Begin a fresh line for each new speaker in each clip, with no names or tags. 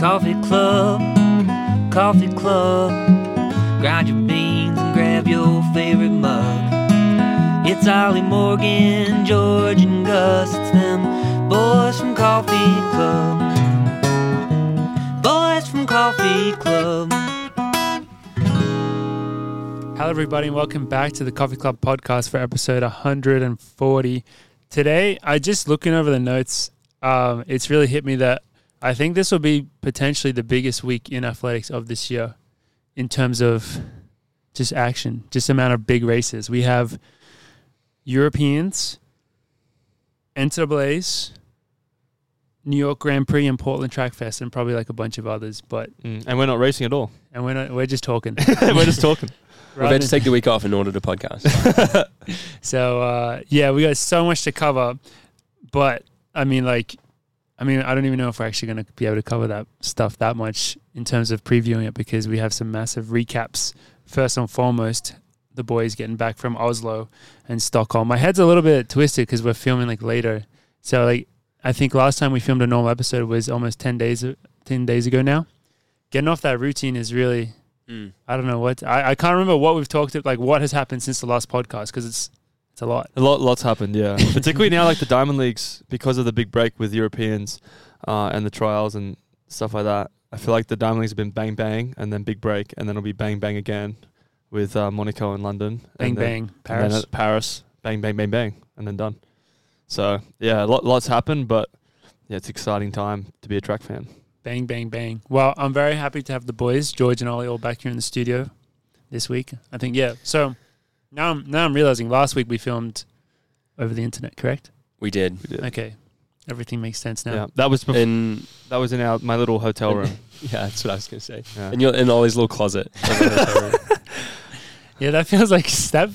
Coffee Club, Coffee Club. Grind your beans and grab your favorite mug. It's Ollie, Morgan, George, and Gus. It's them boys from Coffee Club. Boys from Coffee Club.
Hello, everybody, and welcome back to the Coffee Club podcast for episode 140. Today, I just looking over the notes, it's really hit me that I think this will be potentially the biggest week in athletics of this year in terms of just action, just amount of big races. We have Europeans, NCAAs, New York Grand Prix, and Portland Track Fest, and probably like a bunch of others. But
and we're not racing at all.
And we're just talking.
We're just talking.
We've had to take the week off in order to podcast.
So, yeah, we got so much to cover. But, I don't even know if we're actually going to be able to cover that stuff that much in terms of previewing it, because we have some massive recaps. First and foremost, the boys getting back from Oslo and Stockholm. My head's a little bit twisted because we're filming later. So I think last time we filmed a normal episode was almost 10 days ago now. Getting off that routine is really, I don't know what, I can't remember what we've talked about, what has happened since the last podcast, because it's a lot.
Lots happened, yeah. Particularly now, the Diamond Leagues, because of the big break with Europeans and the trials and stuff like that. I feel like the Diamond Leagues have been bang, bang, and then big break, and then it'll be bang, bang again with Monaco and London.
Bang, bang, Paris.
And then at Paris, bang, bang, bang, bang, and then done. So, yeah, lots happened, but yeah, it's an exciting time to be a track fan.
Bang, bang, bang. Well, I'm very happy to have the boys, George and Ollie, all back here in the studio this week. I think, yeah. So now I'm realizing last week we filmed over the internet, correct?
We did.
Okay. Everything makes sense now.
Yeah, that was in my little hotel room.
Yeah, that's what I was going to say.
Yeah.
In Ollie's little closet.
Yeah, that feels like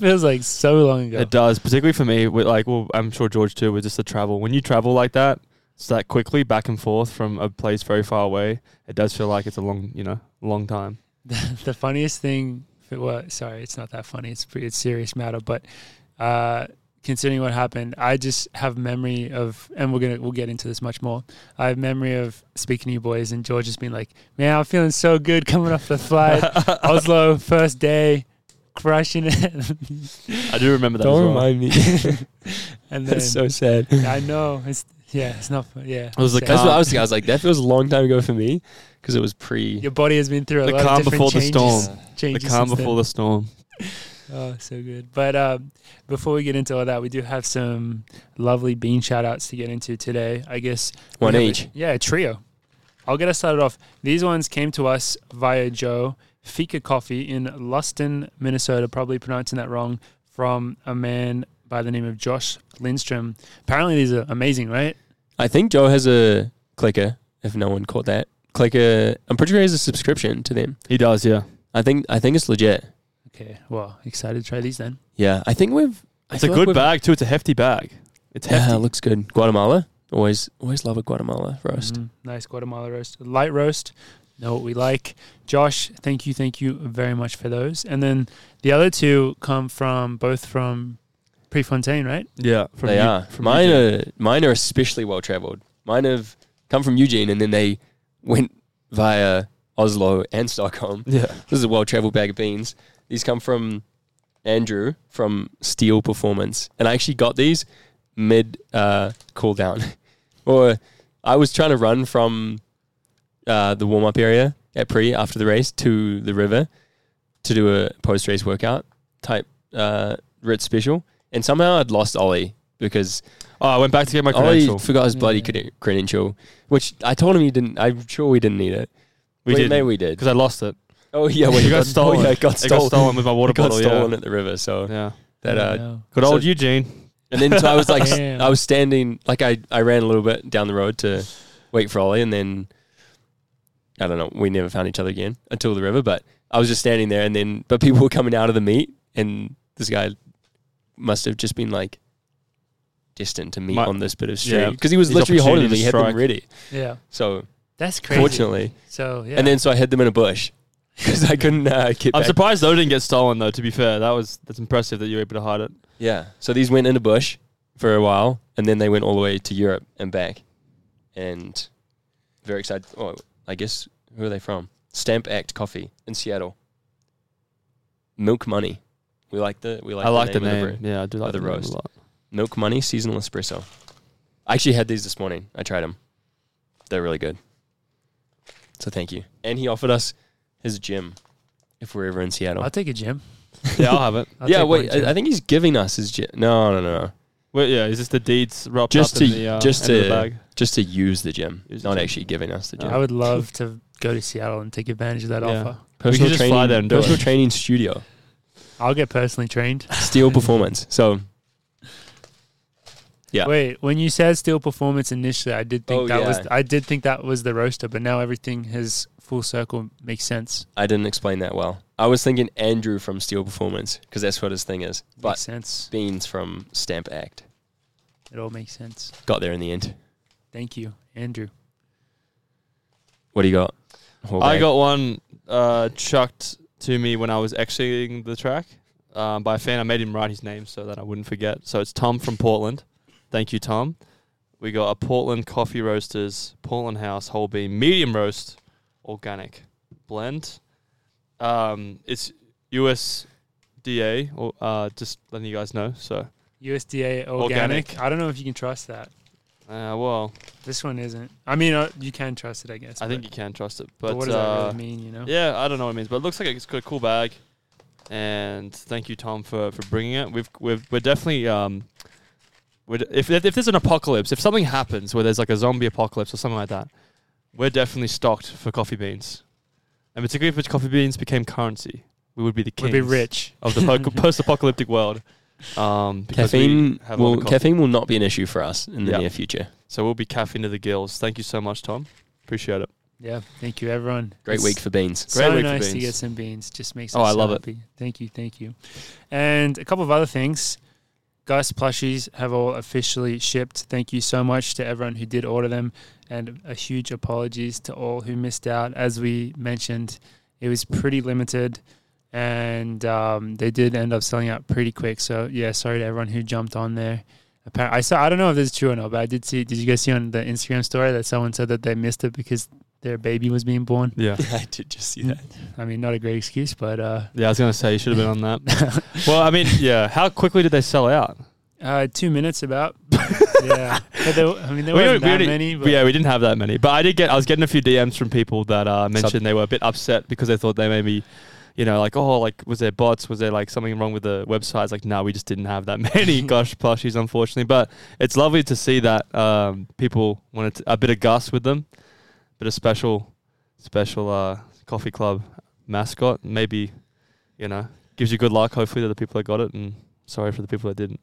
so long ago.
It does, particularly for me. With I'm sure George too. With just the travel, when you travel like that, it's that quickly back and forth from a place very far away, it does feel like it's a long time.
The funniest thing, it's not that funny. It's a serious matter, but considering what happened, I just have memory of, and we'll get into this much more. I have memory of speaking to you boys, and George just being like, "Man, I'm feeling so good coming off the flight, Oslo, first day." Crushing it.
I do remember that.
Don't remind me.
And then,
that's so sad.
I know. It's not. Yeah.
It was
that's what I was thinking. I was like, that feels a long time ago for me because it was pre.
Your body has been through a lot
calm
of different
before
changes.
the storm. The calm before the storm.
Oh, so good. But before we get into all that, we do have some lovely bean shout outs to get into today. I guess
one each.
A trio. I'll get us started off. These ones came to us via Joe Fika Coffee in Luston, Minnesota, probably pronouncing that wrong, from a man by the name of Josh Lindstrom. Apparently these are amazing, right?
I think Joe has a clicker, if no one caught that. Clicker, I'm pretty sure he has a subscription to them.
He does, yeah.
I think it's legit.
Okay, well, excited to try these then.
Yeah, I think
it's a good bag too. It's a hefty bag. It's hefty.
Yeah, it looks good. Guatemala. Always love a Guatemala roast.
Nice Guatemala roast. Light roast. Know what we like. Josh, thank you very much for those. And then the other two come both from Prefontaine, right?
Yeah.
They are. Mine are especially well traveled. Mine have come from Eugene and then they went via Oslo and Stockholm.
Yeah.
This is a well traveled bag of beans. These come from Andrew from Steel Performance. And I actually got these mid cool down. Or I was trying to run from the warm-up area at after the race to the river to do a post-race workout type Ritz special, and somehow I'd lost Ollie because
I went back to get my credential.
Ollie forgot his bloody credential, which I told him he didn't. I'm sure we didn't need it. Maybe we did
because I lost it.
Oh yeah, well,
it got stolen.
Oh, yeah, it got
stolen with my water bottle.
It got stolen at the river. So
yeah, good old Eugene.
And then so I was I was standing I ran a little bit down the road to wait for Ollie, and then. I don't know. We never found each other again until the river, but I was just standing there but people were coming out of the meet and this guy must have just been destined to meet on this bit of street because he was literally holding them. He had them ready.
Yeah.
So
that's crazy.
Fortunately.
So, yeah.
And then so I hid them in a bush because I couldn't get
I'm
back.
surprised those didn't get stolen though, to be fair. That's impressive that you were able to hide it.
Yeah. So these went in a bush for a while and then they went all the way to Europe and back. And very excited. Oh, I guess, who are they from? Stamp Act Coffee in Seattle. Milk Money. I like the
name. Yeah, I do like
of the
the name
roast.
a lot.
Milk Money Seasonal Espresso. I actually had these this morning. I tried them. They're really good. So thank you. And he offered us his gym if we're ever in Seattle.
I'll take a gym.
Yeah, I'll have it.
I'll
yeah,
take
wait.
one gym.
I think he's giving us his gym. No.
Well, yeah, is this the deeds wrapped
Just
up in
to-
the
just
end of
to-
the bag?
Just to use the gym,
Use the
not
gym.
actually giving us the gym.
I would love to go to Seattle and take advantage of that
Yeah.
offer.
Personal
just
training,
fly there and do
personal
it.
training studio,
I'll get personally trained.
Steel Performance. So Yeah.
Wait, when you said Steel Performance initially, I did think
Oh,
I did think that was the roaster, but now everything has full circle makes sense.
I didn't explain that well. I was thinking Andrew from Steel Performance because that's what his thing is.
Makes
But
sense.
Beans from Stamp Act
It all makes sense.
got there in the end.
Thank you, Andrew.
What do you got?
I got one chucked to me when I was exiting the track by a fan. I made him write his name so that I wouldn't forget. So it's Tom from Portland. Thank you, Tom. We got a Portland Coffee Roasters, Portland House Whole Bean Medium Roast Organic Blend. It's USDA, or just letting you guys know. So,
USDA organic.
Organic.
I don't know if you can trust that.
well,
This one isn't. I mean, you can trust it, I guess.
I think you can trust it.
But
But
what does that really mean? You know?
yeah, I don't know what it means, but it looks like it's got a cool bag. And thank you, Tom, for bringing it. We're definitely if there's an apocalypse, if something happens where there's like a zombie apocalypse or something like that, we're definitely stocked for coffee beans. And particularly if coffee beans became currency, we would be the kings
We'd be rich.
of the post-apocalyptic world. Because
caffeine.
we have a lot of coffee.
Caffeine will not be an issue for us in the
Yeah.
near future.
So we'll be caffeine to the gills. Thank you so much, Tom. Appreciate it.
Yeah. Thank you, everyone.
Great
It's
week for beans.
Great
so
week for
nice to
beans.
get some beans. Just makes
Oh,
us
I
so
love it.
happy. Thank you. And a couple of other things. Gus plushies have all officially shipped. Thank you so much to everyone who did order them, and a huge apologies to all who missed out. As we mentioned, it was pretty limited, and they did end up selling out pretty quick. So yeah, sorry to everyone who jumped on there. I don't know if this is true or not, but I did see. Did you guys see on the Instagram story that someone said that they missed it because their baby was being born?
Yeah.
I did just see that.
I mean, not a great excuse, but
Yeah, I was going to say you should have been on that. Well, I mean, yeah. How quickly did they sell out?
2 minutes about. Yeah. But there wasn't that many. But
Yeah, we didn't have that many. But I was getting a few DMs from people that mentioned they were a bit upset because they thought they maybe, was there bots? Was there like something wrong with the websites? Like, no, we just didn't have that many Gosh plushies, unfortunately. But it's lovely to see that people wanted a bit of Gus with them, bit of special coffee club mascot. Maybe, gives you good luck. Hopefully, to the people that got it, and sorry for the people that didn't.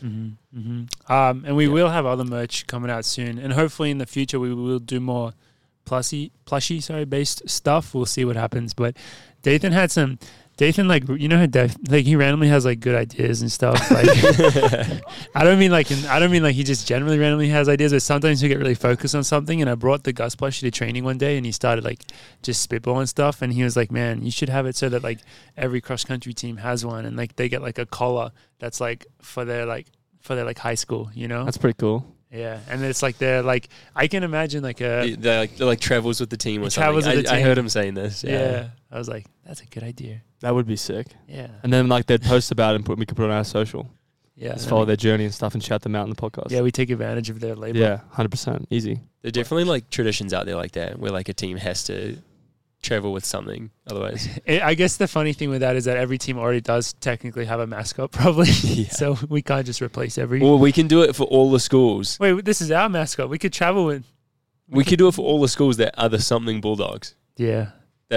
And we will have other merch coming out soon, and hopefully in the future we will do more plushie based stuff. We'll see what happens. But Dathan had some. Dathan, like, you know how he randomly has like good ideas and stuff. Like, I don't mean like he just generally randomly has ideas, but sometimes he'll get really focused on something. And I brought the Gus plushie to training one day, and he started like just spitballing stuff. And he was like, "Man, you should have it so that like every cross country team has one, and like they get like a collar that's like for their high school, you know?"
That's pretty cool.
Yeah, and it's like they're like I can imagine like a
They're like travels with the team or
It
something.
travels with the
I
team.
heard him saying this.
yeah. I was like, that's a good idea.
That would be sick.
Yeah,
And then like they'd post about it and we could put it on our social.
yeah.
Just follow their journey and stuff and shout them out in the podcast.
Yeah, we take advantage of their labor.
Yeah, 100%. Easy.
There are definitely like traditions out there like that where like a team has to travel with something. Otherwise,
I guess the funny thing with that is that every team already does technically have a mascot, probably.
Yeah.
So we can't just replace every.
well, we can do it for all the schools.
Wait, this is our mascot. We could travel with.
We could do it for all the schools that are the something Bulldogs.
Yeah,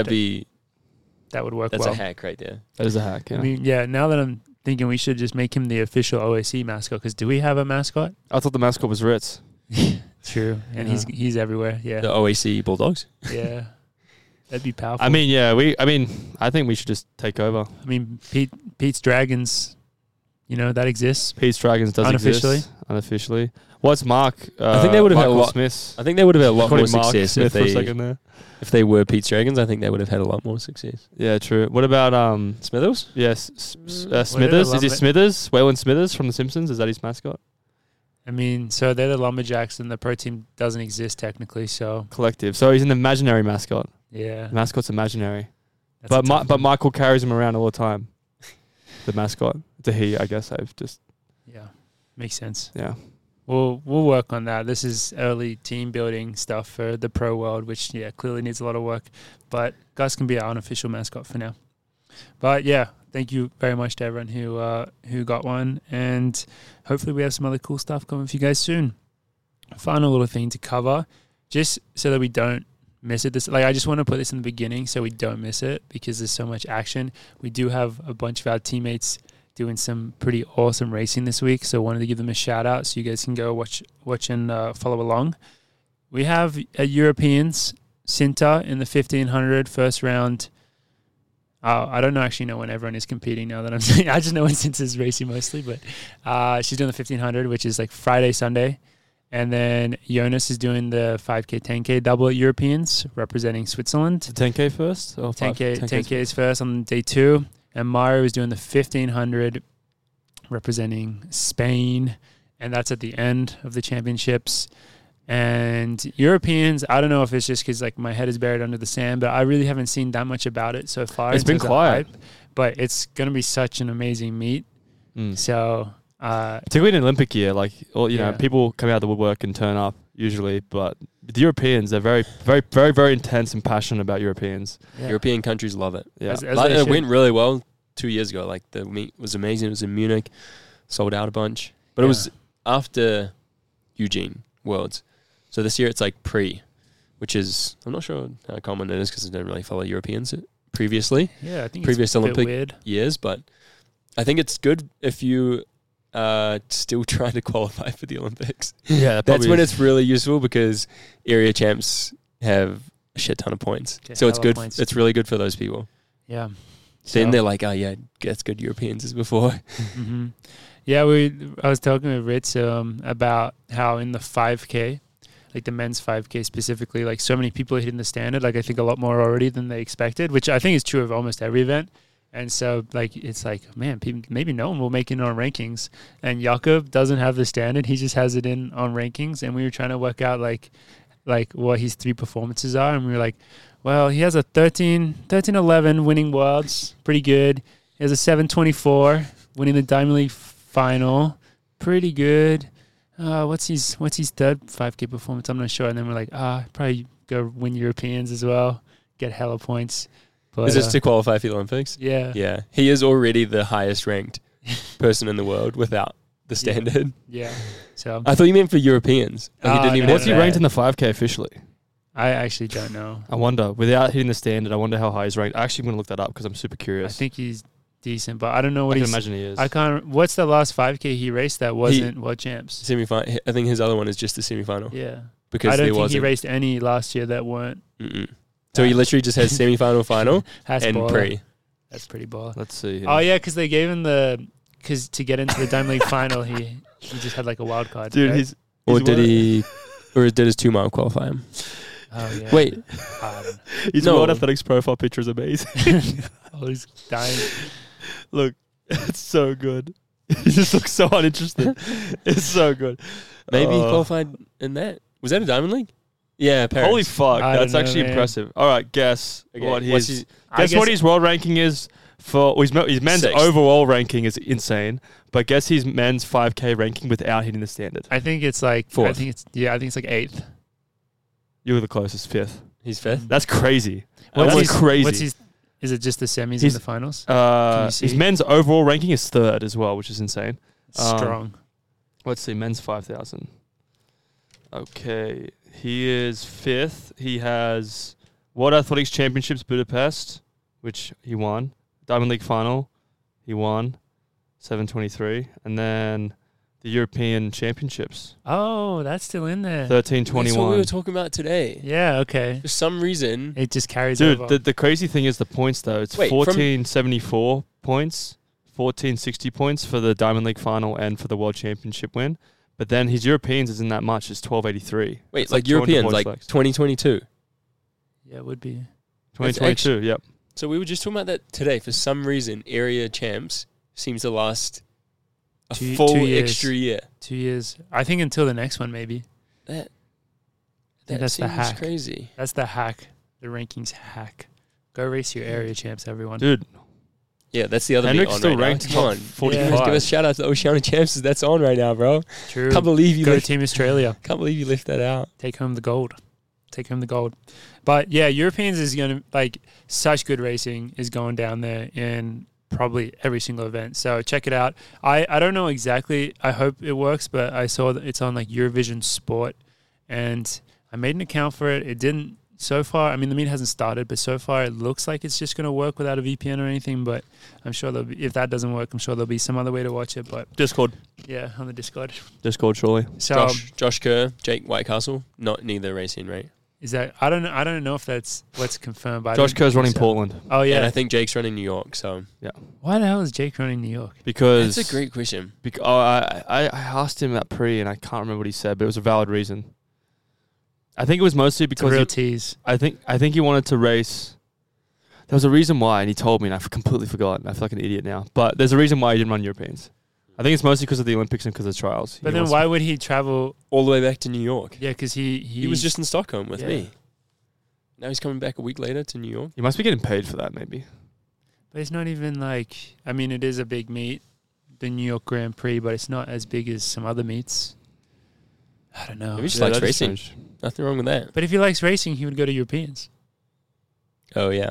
that would work
That's
well.
a hack right there.
That is a hack, yeah.
I mean, yeah. Now that I'm thinking, we should just make him the official OSC mascot. Because do we have a mascot?
I thought the mascot was Ritz.
True, and
Yeah.
he's everywhere. Yeah,
The OAC Bulldogs.
yeah. That'd be powerful.
I mean, yeah, I think we should just take over.
I mean, Pete's Dragons, that exists.
Pete's Dragons does
Unofficially?
exist. Unofficially. What's Mark?
I think they would have had a
Michael
lot.
Smith.
I think they would have had a lot
Call
more
him Mark
success
Smith for a
if
second there.
they were Pete's Dragons. I think they would have had a lot more success.
Yeah, true. What about
Smithers?
yes,
Where did I
Smithers?
love
Is he
it?
Smithers? Waylon Smithers from The Simpsons? Is that his mascot?
I mean, so they're the Lumberjacks, and the pro team doesn't exist technically. So
Collective. So he's an imaginary mascot.
yeah,
The mascot's imaginary.
that's a
But
tough
but
one.
Michael carries him around all the time. The mascot. It's a he, I guess. I've just,
yeah, makes sense.
yeah.
We'll work on that. This is early team building stuff for the pro world, which clearly needs a lot of work. But Gus can be our unofficial mascot for now. But yeah, thank you very much to everyone who got one, and hopefully we have some other cool stuff coming for you guys soon. Final little thing to cover, just so that we don't miss it. I just want to put this in the beginning so we don't miss it because there's so much action. We do have a bunch of our teammates doing some pretty awesome racing this week, so I wanted to give them a shout out so you guys can go watch and follow along. We have Europeans, Cinta in the 1500 first round. I don't actually know when everyone is competing now that I'm saying. I just know when Cinta's racing mostly, but she's doing the 1500, which is like Friday, Sunday. And then Jonas is doing the 5K, 10K double at Europeans, representing Switzerland.
The 10K first? Or
10K is first on day 2. And Mario is doing the 1500, representing Spain. And that's at the end of the championships. And Europeans, I don't know if it's just because like my head is buried under the sand, but I really haven't seen that much about it so far.
It's been quiet.
But it's going to be such an amazing meet. So...
particularly in an Olympic year, like, or, you know,
Yeah.
people come out of the woodwork and turn up usually, but the Europeans, they're very, very, very, very intense and passionate about Europeans.
yeah.
European countries love it.
Yeah.
As
Like,
they
it
should.
went really well 2 years ago. Like the meet was amazing. It was in Munich, sold out a bunch. But it was after Eugene Worlds. So this year it's like which is, I'm not sure how common it is because I don't really follow Europeans previously,
Yeah, I think
previous
it's a bit
Olympic
weird.
years. But I think it's good if you still trying to qualify for the Olympics.
Yeah,
That's when it's really useful because area champs have a shit ton of points.
Okay,
So it's
hella
good.
points.
It's really good for those people.
Yeah.
Then they're like, oh yeah, that's good Europeans as before.
Mm-hmm. Yeah, I was talking with Ritz about how in the 5K, like the men's 5K specifically, like so many people are hitting the standard. Like I think a lot more already than they expected, which I think is true of almost every event. And so like it's like, man, people, maybe no one will make it on rankings. And Jakob doesn't have the standard; he just has it in on rankings. And we were trying to work out like what his 3 performances are, and we were like, well, he has a 13-11 winning worlds, pretty good. He has a 724 winning the Diamond League final, pretty good. What's his third 5K performance? I'm not sure. And then we're like, probably go win Europeans as well, get hella points. But,
Is this to qualify for the Olympics?
yeah.
Yeah. He is already the highest ranked person in the world without the standard.
Yeah. So
I thought you meant for Europeans. Like he didn't even
no,
What's he
have
ranked
that.
in the 5K officially?
I actually don't know.
I wonder, without hitting the standard, I wonder how high he's ranked. I actually want to look that up because I'm super curious.
I think he's decent, but I don't know
I
what
can
he's.
imagine he is.
I can't. What's the last 5K he raced that wasn't world champs?
Semi-final. I think his other one is just the semi-final.
Yeah.
Because
I don't
there
think he
wasn't.
raced any last year that weren't
Mm-mm. So he literally just has semi-final, final,
That's
and
baller.
pre.
That's pretty baller.
Let's see.
Oh yeah, because they gave him because to get into the Diamond League final, he just had like a wild card.
Dude,
right?
he's
Or
one
did
of-
he? Or did his 2 mile qualify him?
Oh yeah.
Wait.
His
No.
World Athletics profile picture is amazing.
Oh, he's dying.
Look, it's so good. He just looks so uninterested. It's so good.
Maybe he qualified in that. Was that a Diamond League? Yeah, Paris.
Holy fuck,
I
that's
don't know,
actually
man.
impressive. All right, guess
Okay,
what
what's
his
his-
I
guess what
guess-
his world ranking is for his men's
Sixth.
overall ranking is insane. But guess his men's 5K ranking without hitting the standard.
I think it's like
Fourth.
I think it's like 8th.
You were the closest, 5th.
He's 5th.
That's crazy.
What's
That's
his-
crazy.
What's his? Is it just the semis
He's-
and the finals? you
His
see?
men's overall ranking is 3rd as well, which is insane.
Strong.
Let's see, men's 5,000. Okay, he is 5th. He has World Athletics Championships Budapest, which he won. Diamond League final, he won. 723. And then the European Championships,
Oh, that's still in there.
1321.
That's what we were talking about today.
Yeah. Okay.
For some reason,
It just carries
Dude,
over.
the crazy thing is the points, though. It's
Wait, from-
1474 points, 1460 points for the Diamond League final and for the World Championship win. But then his Europeans isn't that much. It's 1283.
wait,
It's
like
200
Europeans,
points
like
less.
2022.
Yeah, it would be.
2022, yep.
So we were just talking about that today. For some reason, area champs seems to last A
Two
full
years.
extra year.
2 years. I think until the next one, maybe.
That
think that's the
seems
hack.
crazy.
That's the hack. The rankings hack. Go race your area champs, everyone.
Dude,
Yeah, that's the other
Henrik's
meet on
still
right now.
ranked
Come
top
on.
45.
Give us shout out to the Oceania Champs. That's on right now, bro.
True.
Can't believe you
Go
lift,
Team Australia.
can't believe you lift that out.
Take home the gold. Take home the gold. But yeah, Europeans is going to, like, such good racing is going down there in probably every single event. So check it out. I don't know exactly. I hope it works, but I saw that it's on like Eurovision Sport, and I made an account for it. It didn't so far. I mean, the meet hasn't started, but so far it looks like it's just going to work without a VPN or anything. But I'm sure there'll be, if that doesn't work, I'm sure there'll be some other way to watch it. But
Discord.
yeah, on the Discord.
Discord, surely.
So
Josh Kerr, Jake Whitecastle, neither racing, right?
is that I don't know if that's what's confirmed. But I
Josh
don't
Kerr's
think
running
so.
Portland
Oh
And
yeah.
I think Jake's running New York. So
Why the hell is Jake running New York?
because
that's a great question.
I asked him that pre and I can't remember what he said, but it was a valid reason. I think it was mostly
It's a
because
real tease.
I think he wanted to race. There was a reason why, and he told me, and I've completely forgotten. I feel like an idiot now. But there's a reason why he didn't run Europeans. I think it's mostly because of the Olympics and because of the trials.
But
He
then
wants-
why would he travel?
All the way back to New York.
Yeah, because he
He was just in Stockholm with
Yeah.
me. Now he's coming back a week later to New York.
He must be getting paid for that, maybe.
But it's not even like, I mean, it is a big meet, the New York Grand Prix, but it's not as big as some other meets. I don't know.
Maybe he just likes
that is
racing.
strange.
Nothing wrong with that.
But if he likes racing, he would go to Europeans.
Oh yeah.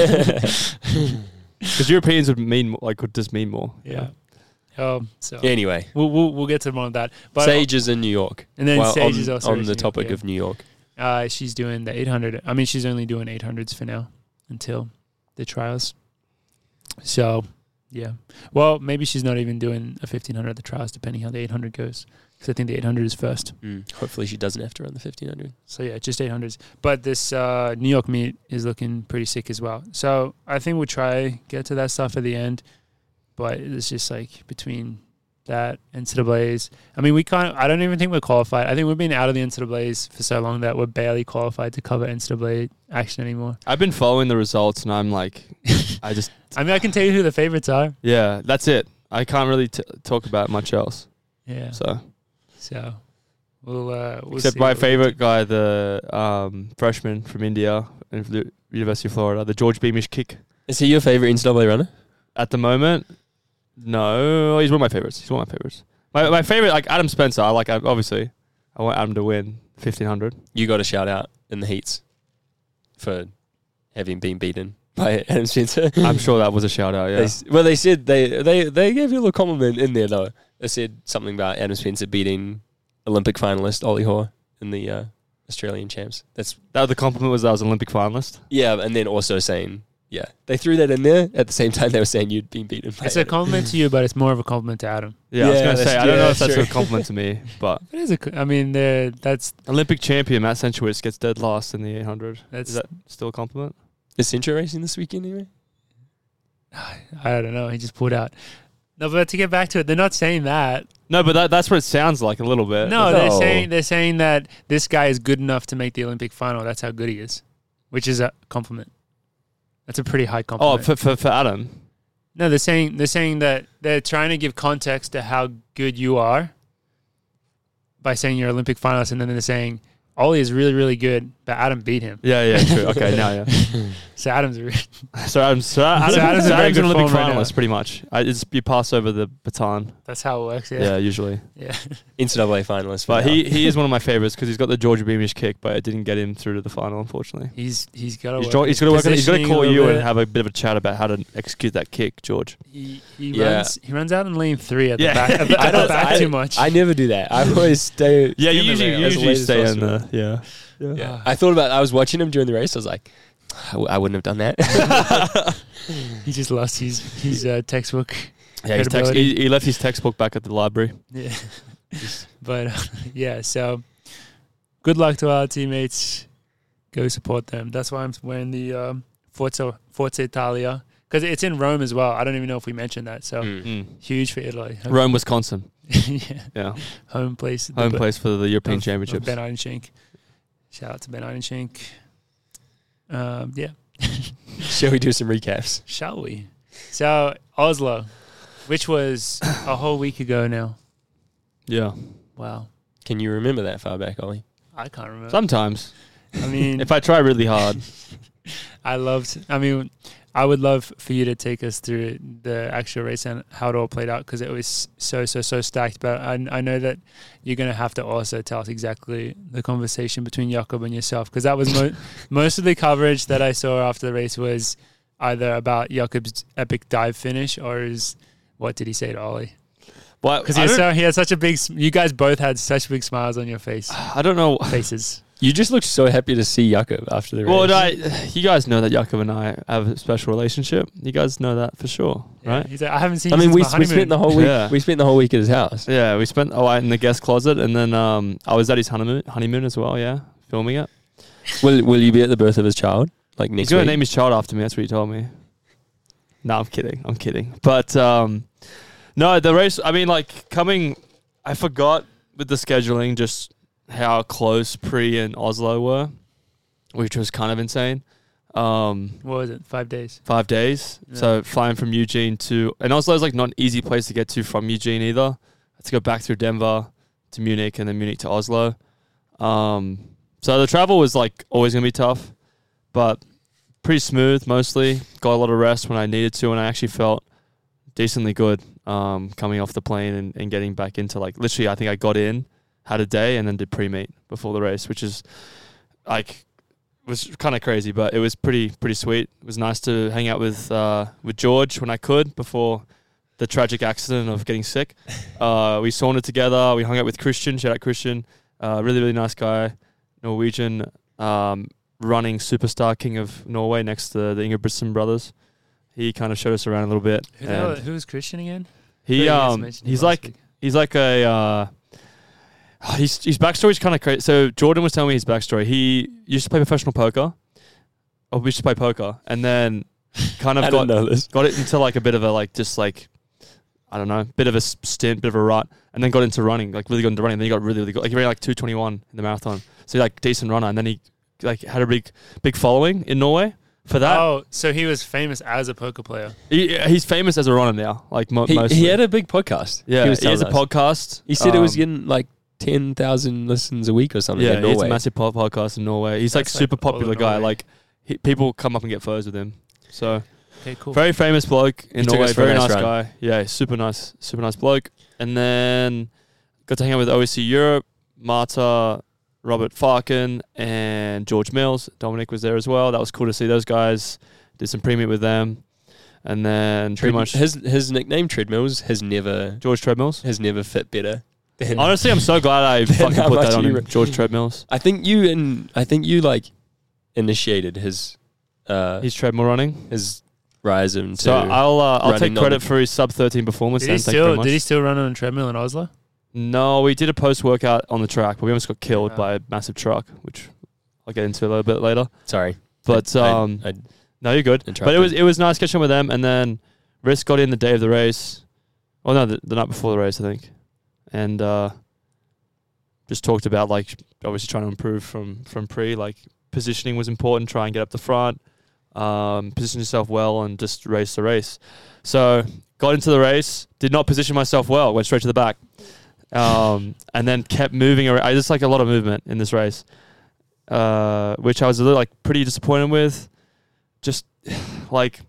Because Europeans would mean could just mean more.
Yeah. So
Anyway,
we'll get to more of that. But
Sage is in New York.
and then
Well,
Sage
on,
is also
on
racing
the
in
topic
Europe,
of New York.
yeah. She's doing the 800. I mean, she's only doing 800s for now until the trials. So, yeah. Well, maybe she's not even doing a 1500 at the trials, depending how the 800 goes. Because I think the 800 is first.
Hopefully she doesn't have to run the 1500.
So yeah, just 800s. But this New York meet is looking pretty sick as well. So I think we'll try get to that stuff at the end. But it's just like between that NCAAs. I mean, I don't even think we're qualified. I think we've been out of the NCAAs for so long that we're barely qualified to cover NCAA action anymore.
I've been following the results, and I'm like,
I mean, I can tell you who the favorites are.
yeah, that's it. I can't really talk about much else.
Yeah.
So,
We'll
except
see
my
what we
favorite guy, the freshman from India, in the University of Florida, the George Beamish kick.
Is he your favorite NCAA runner?
At the moment, no, he's one of my favorites. My favorite, like Adam Spencer. Obviously, I want Adam to win 1500.
You got a shout out in the heats for having been beaten by Adam Spencer.
I'm sure that was a shout out. Yeah,
They said they gave you a little compliment in there though. They said something about Adam Spencer beating Olympic finalist Ollie Hoare in the Australian champs.
that the compliment was that I was an Olympic finalist.
Yeah, and then also saying, yeah, they threw that in there at the same time they were saying you'd been beaten. By
It's a
Adam.
compliment to you, but it's more of a compliment to Adam.
Yeah, I was
Yeah,
gonna say
that's-
I don't know
yeah,
if that's
sure.
a compliment to me, but
It is I mean, that's
Olympic champion Matt Senchowitz gets dead last in the 800.
that's
Is that still a compliment?
Is Centro racing this weekend anyway?
I don't know. He just pulled out. No, but to get back to it, they're not saying that.
No, but that's what it sounds like a little bit.
No,
No.
they're saying that this guy is good enough to make the Olympic final. That's how good he is, which is a compliment. That's a pretty high
Oh,
compliment.
for Adam.
No, they're saying that they're trying to give context to how good you are by saying you're Olympic finalist, and then they're saying Ollie is really, really good, but Adam beat him.
Yeah, true. Okay, now yeah.
So Adam's
So Adam's
Adam's in very
an
good
Olympic
form right now.
finalist, pretty much. You pass over the baton.
that's how it works.
Yeah, usually.
Yeah.
NCAA finalist. for
But
now.
he is one of my favorites because he's got the George Beamish kick, but it didn't get him through to the final, unfortunately.
He's got to
He's
work.
got to work. He's got to
positioning
call
a
you
little
and
bit.
have a bit of a chat about how to execute that kick, George.
He
Yeah.
runs out in lane 3 at the
Yeah.
back, at the,
I
at the
don't-
back too much.
I never do that. I always stay.
Yeah, you
stay in the rail as
usually
late as
stay in
possible.
the yeah.
Yeah. I thought about. I was watching him during the race. I was like, I wouldn't have done that.
He just lost his textbook.
Yeah, his
Credibility.
he left his textbook back at the library.
Yeah. But yeah, so good luck to our teammates. Go support them. That's why I'm wearing the Forza Italia, because it's in Rome as well. I don't even know if we mentioned that. So huge for Italy.
Rome, Wisconsin.
Yeah.
Yeah,
Home place.
home place for the European
of
Championships.
Ben Eidenschenk. Shout out to Ben Eidenschenk. Yeah.
Shall we do some recaps?
Shall we? So Oslo. which was a whole week ago now.
Yeah.
Wow.
Can you remember that far back, Ollie?
I can't remember.
Sometimes.
I mean,
If I try really hard.
I would love for you to take us through the actual race and how it all played out, because it was so stacked. But I know that you're going to have to also tell us exactly the conversation between Jakob and yourself, because that was most of the coverage that I saw after the race was either about Jakob's epic dive finish or what did he say to Ollie?
Well,
Because he had such a big. You guys both had such big smiles on your face.
I don't know.
Faces.
You just looked so happy to see Jakob after the race.
Well, you guys know that Jakob and I have a special relationship. You guys know that for sure, right?
He's like, I haven't seen.
I
you
mean,
since
we
my
spent the
honeymoon."
whole week.
Yeah.
We spent the whole week at his house.
Yeah, we spent a while in the guest closet, and then I was at his honeymoon as well. Yeah, filming it.
Will you be at the birth of his child? Like next
He's going
week?
to name his child after me. That's what he told me. No, I'm kidding. But no, the race. I mean, like I forgot with the scheduling just how close Pre and Oslo were, which was kind of insane.
What was it? 5 days.
5 days.
Yeah.
So flying from Eugene and Oslo is like not an easy place to get to from Eugene either. I had to go back through Denver to Munich and then Munich to Oslo. So the travel was like always going to be tough, but pretty smooth mostly. Got a lot of rest when I needed to, and I actually felt decently good coming off the plane and getting back into like literally I think I got in, had a day, and then did pre-meet before the race, which is like was kind of crazy, but it was pretty sweet. It was nice to hang out with George when I could before the tragic accident of getting sick. We sauntered together. We hung out with Christian. Shout out Christian. Really nice guy. Norwegian running superstar, king of Norway, next to the Ingebrigtsen brothers. He kind of showed us around a little bit.
Who was Christian again?
He's like a his backstory is kind of crazy. So Jordan was telling me his backstory. He used to play professional poker, or we used to play poker, and then kind of got it into like a bit of a I don't know, bit of a stint, bit of a rut, and then got into running, like really got into running. And then he got really good. Like he ran like 2:21 in the marathon, so he like decent runner. And then he like had a big following in Norway for that.
Oh, so he was famous as a poker player.
He's famous as a runner now. Like mostly.
He had a big podcast.
Yeah,
he
has a podcast.
He said it was getting like 10,000 listens a week or something.
Yeah,
in Norway.
it's a massive podcast in Norway. He's like super popular guy. Like people come up and get photos with him. So
Okay, cool.
very famous bloke in
He took
Norway.
us for a
Very
nice
nice
run.
guy. Yeah, super nice bloke. And then got to hang out with OEC Europe, Marta, Robert Farkin, and George Mills. Dominic was there as well. That was cool to see those guys. Did some pre-meet with them. And then pretty much
his nickname Treadmills has never
George Treadmills.
fit better. than-
Honestly, I'm so glad I fucking
how
put
much
that on
you
him. George Treadmills.
I think you like initiated his
He's treadmill running.
his rise into.
So I'll take
running on
credit
the-
for his sub 13 performance.
Did he
Thank you very much.
still run on a treadmill in Oslo?
No, we did a post workout on the track, but we almost got killed
Oh.
by a massive truck, which I'll get into a little bit later.
Sorry,
But
I
no, you're good.
interrupted.
But it was nice catching up with them, and then Risk got in the day of the race. Oh no, the night before the race, I think, and just talked about like obviously trying to improve from pre. Like positioning was important. Try and get up the front, position yourself well, and just race the race. So got into the race, did not position myself well, went straight to the back, and then kept moving around. I just like a lot of movement in this race, which I was a little like pretty disappointed with. Just like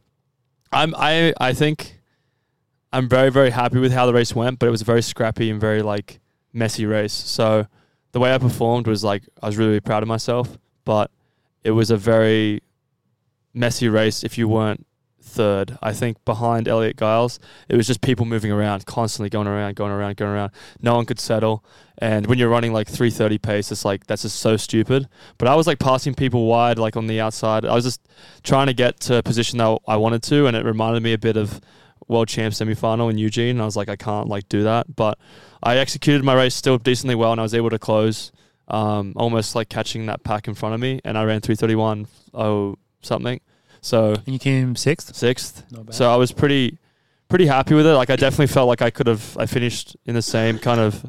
I think I'm very, very happy with how the race went, but it was a very scrappy and very like messy race. So the way I performed was like I was really, really proud of myself, but it was a very messy race if you weren't third. I think behind Elliot Giles, it was just people moving around, constantly going around. No one could settle. And when you're running like 3:30 pace, it's like that's just so stupid. But I was like passing people wide, like on the outside. I was just trying to get to a position that I wanted to, and it reminded me a bit of World Champ semi-final in Eugene. And I was like, I can't like do that. But I executed my race still decently well, and I was able to close, almost like catching that pack in front of me. And I ran 3:31 something. So
And you came sixth?
sixth.
Not bad.
So I was pretty happy with it. Like I definitely felt like I finished in the same kind of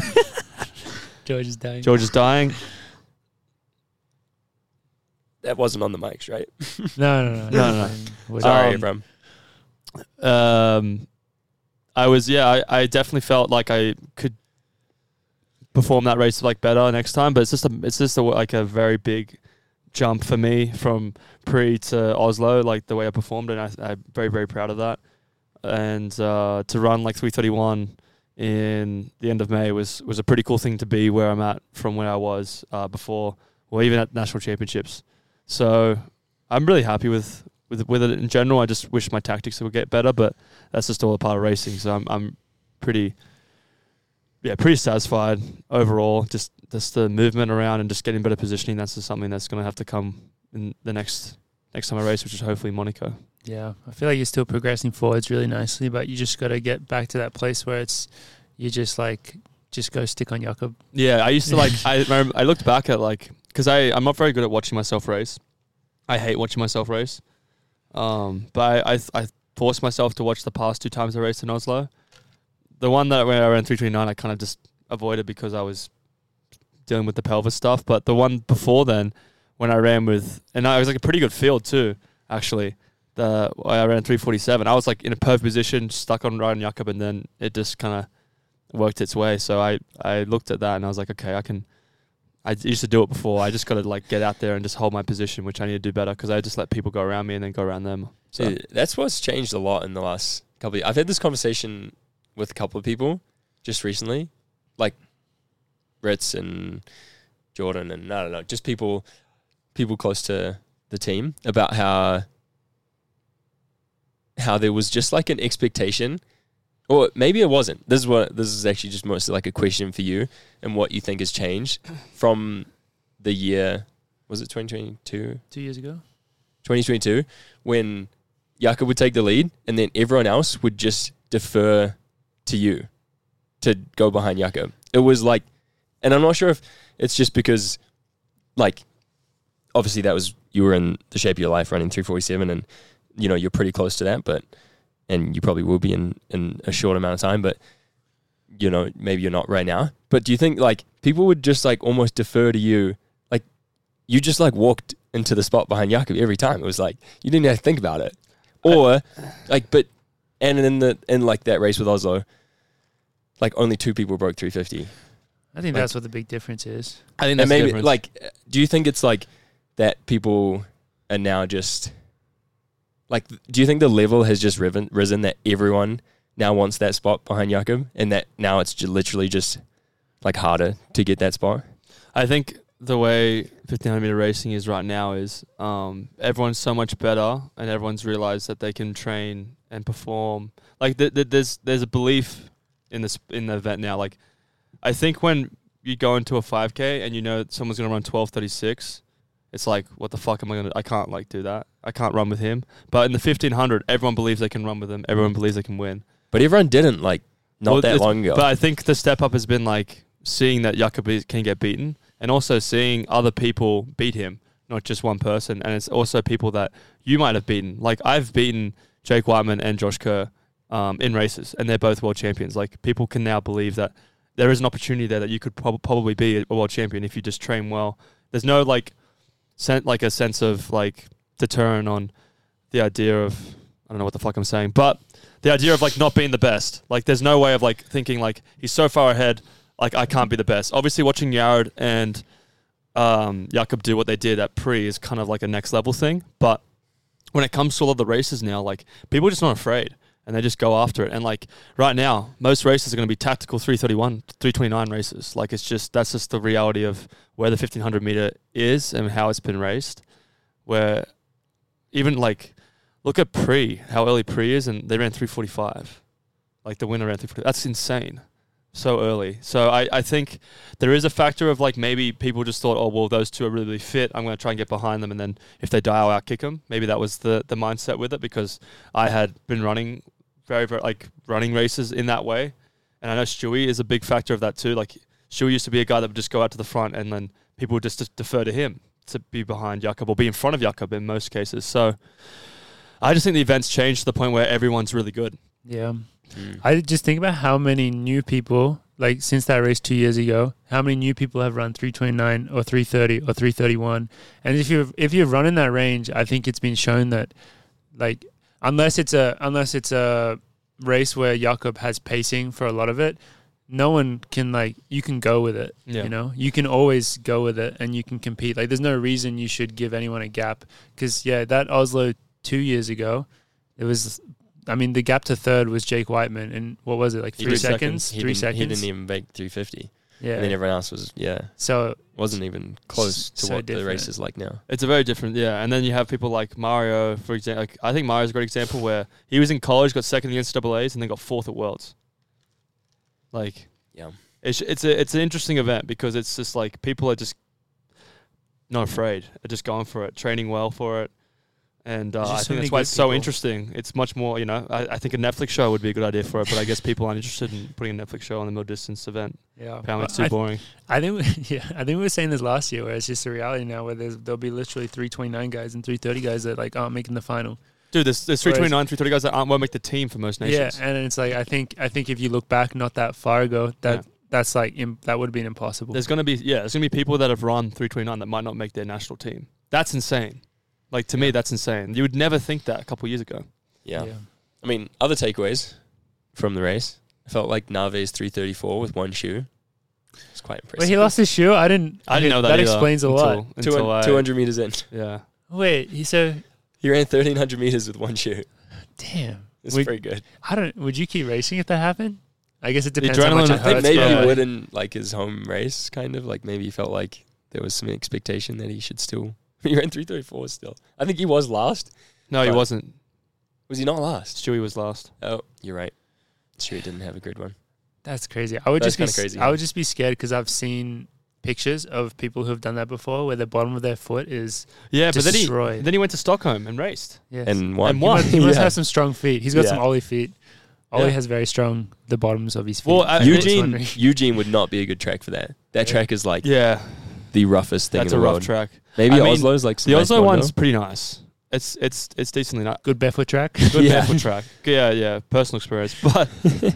George is dying.
George is dying.
that wasn't on the mics, right?
No.
No.
We're
Sorry,
Um,
everyone.
I definitely felt like I could perform that race like better next time, but it's just like a very big jump for me from pre to Oslo, like the way I performed, and I'm very, very proud of that. And to run like 3:31 in the end of May was a pretty cool thing to be where I'm at from where I was before, or even at national championships. So I'm really happy with it in general. I just wish my tactics would get better, but that's just all a part of racing. So I'm pretty satisfied overall. Just the movement around and just getting better positioning. That's just something that's going to have to come in the next time I race, which is hopefully Monaco.
Yeah, I feel like you're still progressing forwards really nicely, but you just got to get back to that place where you just go stick on Jakob.
Yeah, I used to I remember I looked back at because I'm not very good at watching myself race. I hate watching myself race. But I forced myself to watch the past 2 times I raced in Oslo. The one that where I ran 3:29, I kind of just avoided because I was dealing with the pelvis stuff. But the one before then, when I ran and I was like a pretty good field too, actually. I ran 3:47. I was like in a perfect position, stuck on riding Jakob, and then it just kind of worked its way. So I looked at that and I was like, okay, I used to do it before. I just got to get out there and just hold my position, which I need to do better because I just let people go around me and then go around them. So
that's what's changed a lot in the last couple of years. I've had this conversation with a couple of people just recently, like Ritz and Jordan and I don't know, just people close to the team about how there was just like an expectation, or maybe it wasn't. This is actually just mostly like a question for you and what you think has changed from the year, was it 2022?
2 years ago?
2022, when Jakob would take the lead and then everyone else would just defer to you to go behind Jakob. It was like, and I'm not sure if it's just because, like, obviously you were in the shape of your life running 3:47 and, you know, you're pretty close to that, and you probably will be in a short amount of time, but, you know, maybe you're not right now. But do you think, like, people would just, like, almost defer to you? Like, you just, like, walked into the spot behind Jakob every time. It was like, you didn't have to think about it. Or, and in like, that race with Oslo, like, only 2 people broke 350.
I think that's what the big difference is.
I think that's
maybe,
the difference.
like, do you think it's, like, that people are now just... Like, do you think the level has just risen that everyone now wants that spot behind Jakob, and that now it's literally just like harder to get that spot?
I think the way 1500 meter racing is right now is everyone's so much better, and everyone's realized that they can train and perform. Like there's a belief in the event now. Like, I think when you go into a 5K and you know someone's gonna run 12:36. It's like, what the fuck am I going to... I can't, like, do that. I can't run with him. But in the 1500, everyone believes they can run with him. Everyone believes they can win.
But everyone didn't, like, that long ago.
But I think the step up has been, like, seeing that Jakob can get beaten and also seeing other people beat him, not just one person. And it's also people that you might have beaten. Like, I've beaten Jake Whiteman and Josh Kerr in races, and they're both world champions. Like, people can now believe that there is an opportunity there that you could probably be a world champion if you just train well. There's no, like... a sense of like deterrent on the idea of, I don't know what the fuck I'm saying, but the idea of like not being the best. Like, there's no way of like thinking like he's so far ahead, like I can't be the best. Obviously, watching Jared and Jakob do what they did at Pre is kind of like a next level thing. But when it comes to all of the races now, like people are just not afraid and they just go after it. And like right now, most races are going to be tactical 3:31, 3:29 races. Like that's just the reality of where the 1500 meter is and how it's been raced. Where even like, look at Pre, how early Pre is, and they ran 3:45. Like the winner ran 3:45. That's insane. So early. So I think there is a factor of like maybe people just thought, oh, well, those two are really fit. I'm going to try and get behind them. And then if they die, I'll outkick them. Maybe that was the mindset with it, because I had been running very, very like running races in that way. And I know Stewie is a big factor of that too. Like Stewie used to be a guy that would just go out to the front and then people would just defer to him to be behind Jakob or be in front of Jakob in most cases. So I just think the event's changed to the point where everyone's really good.
Yeah. I just think about how many new people, like since that race 2 years ago, how many new people have run 3:29 or 3:30 or 3:31. And if you've run in that range, I think it's been shown that, like, unless it's a race where Jakob has pacing for a lot of it, no one can you can go with it.
Yeah.
You know, you can always go with it and you can compete. Like, there's no reason you should give anyone a gap because that Oslo 2 years ago, it was. I mean, the gap to third was Jake Whiteman, and what was it, like 3 seconds? 3 seconds.
He didn't even make 350.
Yeah.
And then everyone else was,
So
wasn't even close to
so
what
different.
the race is like now.
It's a very different, And then you have people like Mario, for example. Like, I think Mario's a great example where he was in college, got second in the NCAAs, and then got fourth at Worlds. Like,
Yeah.
it's an interesting event because it's just like people are just not afraid, are just going for it, training well for it. And I think that's why it's so interesting. It's much more, I think a Netflix show would be a good idea for it, but I guess people aren't interested in putting a Netflix show on the middle distance event.
Yeah.
Apparently it's too boring.
I think we were saying this last year where it's just a reality now where there'll be literally 329 guys and 330 guys that aren't making the final.
Dude, there's 329, 330 guys that won't make the team for most nations.
Yeah, and it's like I think if you look back not that far ago, that's that would have been impossible.
There's gonna be people that have run 329 that might not make their national team. That's insane. Like, to me, that's insane. You would never think that a couple of years ago.
Yeah. I mean, other takeaways from the race. I felt like Nave's 334 with one shoe. It's quite impressive.
Wait, he lost his shoe? I didn't know that. That explains a lot.
200 meters in.
Yeah.
Wait,
he ran 1,300 meters with one shoe.
Damn.
It's pretty good.
Would you keep racing if that happened? I guess it depends
how much
it
I think
hurts.
maybe he would in like his home race, kind of. Like maybe he felt like there was some expectation that he should still... He ran 334 still. I think he was last.
No, he wasn't.
Was he not last?
Stewie was last.
Oh, you're right. Stewie didn't have a good one.
That's crazy. I would
That's
just be
crazy.
I would just be scared because I've seen pictures of people who have done that before where the bottom of their foot is destroyed.
Then he went to Stockholm and raced.
Yes.
And won.
He must have some strong feet. He's got some Ollie feet. Ollie
Yeah.
has very strong the bottoms of his feet.
Well,
Eugene would not be a good track for that. That track is like the roughest thing
That's
in
a
the
rough
world.
track.
Maybe Oslo's like some
the
nice
Oslo
one,
one's
no?
pretty nice. It's decently nice.
Good barefoot track.
Good barefoot track. Yeah, personal experience. But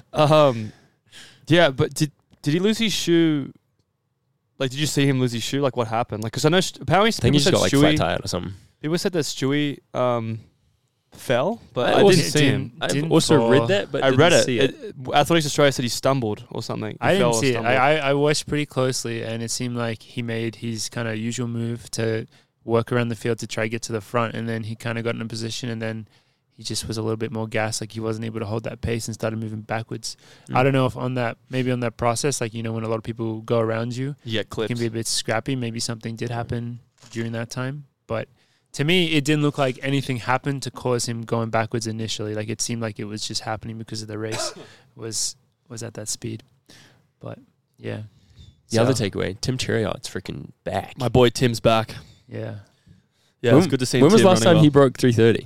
but did he lose his shoe? Like, did you see him lose his shoe? Like, what happened? Like, because I know apparently
I think he just got like flat tire or something.
People said that Stewie fell, but
I
I
also
didn't see him.
I've also read that, but
I read
didn't see
it. Athletics Australia said he stumbled or something.
I didn't see it. I watched pretty closely, and it seemed like he made his kind of usual move to work around the field to try to get to the front, and then he kind of got in a position, and then he just was a little bit more gassed, like he wasn't able to hold that pace and started moving backwards. I don't know if on that process, like, when a lot of people go around you,
it
can be a bit scrappy. Maybe something did happen during that time, but to me, it didn't look like anything happened to cause him going backwards initially. Like, it seemed like it was just happening because of the race was at that speed. But yeah,
The other takeaway: Tim Cheriot's freaking back.
My boy Tim's back.
Yeah.
Yeah, it's good to see him.
When was the last time he broke 330?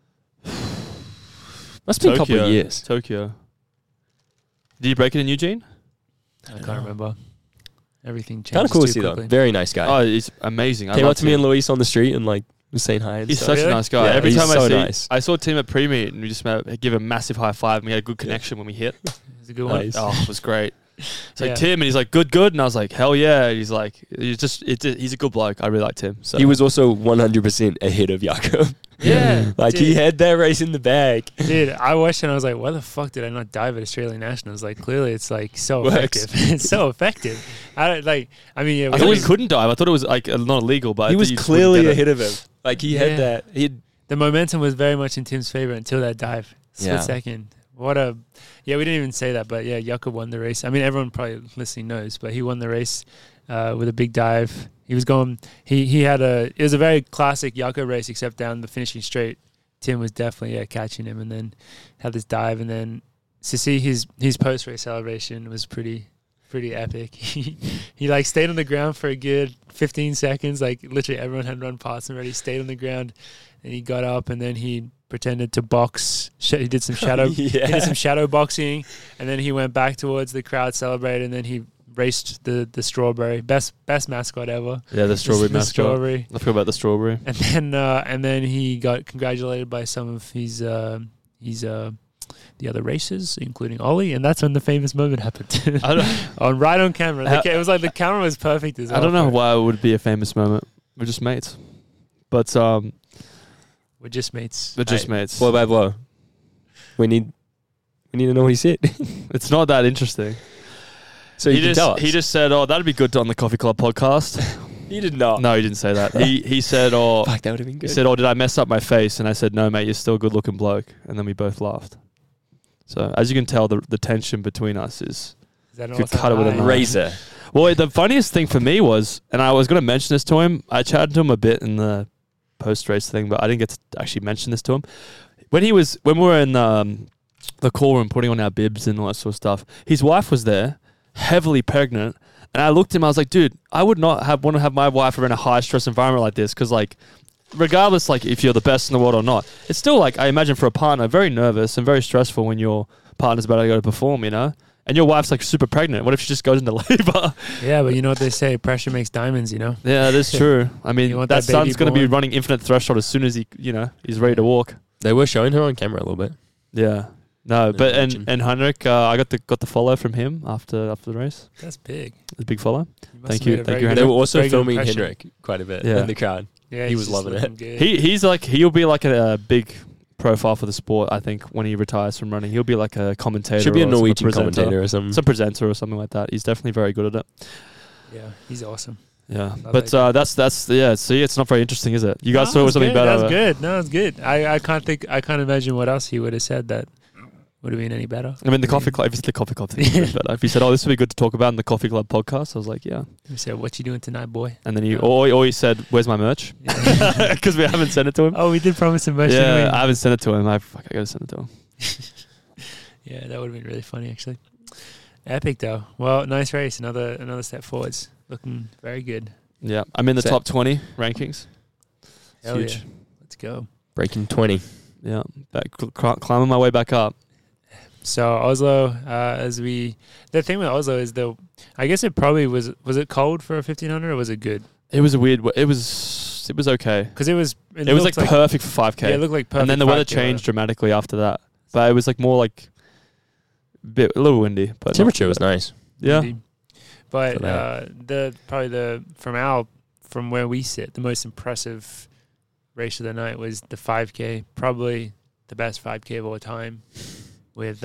Must be a couple of years.
Tokyo. Did you break it in Eugene?
I can't remember. Everything changed.
Kind of cool to see though. Very nice guy.
Oh, he's amazing.
Came up to me and Luis on the street and like was saying hi. And
He's
stuff.
such a nice guy.
Yeah,
Every
he's
time
so
I see,
nice.
I saw Tim at pre-meet and we just give a massive high five and we had a good connection when we hit.
It's a good one.
Nice.
Oh, it was great. It's like
Yeah.
Tim, and he's like, good, and I was like, hell yeah. He's like, he's a good bloke. I really liked him. So
He was also 100% ahead of Jakob.
Yeah.
Like he had that race in the bag.
Dude, I watched it and I was like, why the fuck did I not dive at Australian Nationals? Like, clearly it's like so
Works.
effective. It's so effective. I thought
he couldn't dive. I thought it was like not illegal, but
He
I
was
thought you just
clearly
wouldn't get it.
ahead of him. Like he had that.
The momentum was very much in Tim's favor until that dive. Split second. We didn't even say that, but yeah, Jakob won the race. I mean, everyone probably listening knows, but he won the race with a big dive. He was going, it was a very classic Jakob race, except down the finishing straight. Tim was definitely catching him and then had this dive. And then to see his post-race celebration was pretty epic. He like stayed on the ground for a good 15 seconds. Like literally everyone had run past him already, stayed on the ground, and he got up and then he pretended to box. He did some shadow he did some shadow boxing, and then he went back towards the crowd, celebrated, and then he raced the strawberry. Best mascot ever.
Yeah, the strawberry mascot.
Strawberry.
I forgot about the strawberry.
And then he got congratulated by some of his the other races, including Ollie, and that's when the famous moment happened. Right on camera. It was like the camera was perfect as well.
I don't know why it would be a famous moment. We're just mates. But
we're just mates.
We're just mates.
Blow by blow. We need We need to know what he said.
It's not that interesting.
So you can tell us.
He just said, "Oh, that'd be good on the Coffee Club podcast."
He did not.
No, he didn't say that. He said, "Oh,
Fuck, that would have been
he
good.
said, oh, did I mess up my face?" And I said, "No, mate, you're still a good-looking bloke." And then we both laughed. So as you can tell, the tension between us is.
Is that an
Could
awesome
cut it with a
line?
knife.
Razor.
Well, the funniest thing for me was, and I was going to mention this to him. I chatted to him a bit in the post-race thing, but I didn't get to actually mention this to him. When we were in the call room putting on our bibs and all that sort of stuff, his wife was there, heavily pregnant, and I looked at him. I was like, dude, I would not want to have my wife in a high-stress environment like this, because like, regardless, like if you're the best in the world or not, it's still like, I imagine for a partner, very nervous and very stressful when your partner's about to go to perform, you know. And your wife's like super pregnant. What if she just goes into labor?
Yeah, but you know what they say, pressure makes diamonds, you know?
Yeah, that's true. I mean,
You want
that
that baby
son's going to be
born?
running infinite threshold as soon as he's ready to walk.
They were showing her on camera a little bit.
Yeah. No,
I'd
but
imagine.
and Heinrich, I got the follow from him after the race.
That's big.
It's a big follow.
You must
Thank
have
you.
made a
Thank
very
you,
good-
They
Henrik.
were also
very good
filming
impression.
Henrik quite a bit
Yeah.
in the crowd.
Yeah,
He
he's
was
just
loving
looking
it.
good.
He'll be like a big profile for the sport. I think when he retires from running, he'll be like a commentator.
Should be a
or some
Norwegian
presenter.
commentator or something.
Some presenter or something like that. He's definitely very good at it.
Yeah, he's awesome.
Yeah,
Love
but
that guy.
that's yeah. See, it's not very interesting, is it? You guys
No,
thought it was
that's
something
good.
better.
That's good. No, it's good. I can't imagine what else he would have said that would have been any better.
I mean, the Coffee Club. If it's the Coffee Club thing, it's better. If he said, "Oh, this would be good to talk about in the Coffee Club podcast," I was like, "Yeah."
He said, "What you doing tonight, boy?"
And then he
Yeah.
or he said, "Where's my merch?"
Yeah.
Because we haven't sent it to him.
Oh, we did promise him merch.
Yeah,
didn't
I haven't sent it to him. I gotta send it to him.
we? Yeah, that would have been really funny, actually. Epic, though. Well, nice race. Another step forwards. Looking very good.
Yeah, I'm in the
Set.
top 20 rankings. It's
Hell
huge.
yeah. Let's go.
Breaking 20.
Yeah, climbing my way back up.
So Oslo, the thing with Oslo is I guess it probably was it cold for a 1500 or was it good?
It was a weird. It was okay.
Because it was
It was like perfect for 5K.
Yeah, it looked like perfect.
and then the weather
5K
changed dramatically after that. But it was like more like a little windy. But not
Temperature
too
was
bad.
nice.
Yeah.
Indeed. But
For that.
from where we sit, the most impressive race of the night was the 5K, probably the best 5K of all time, with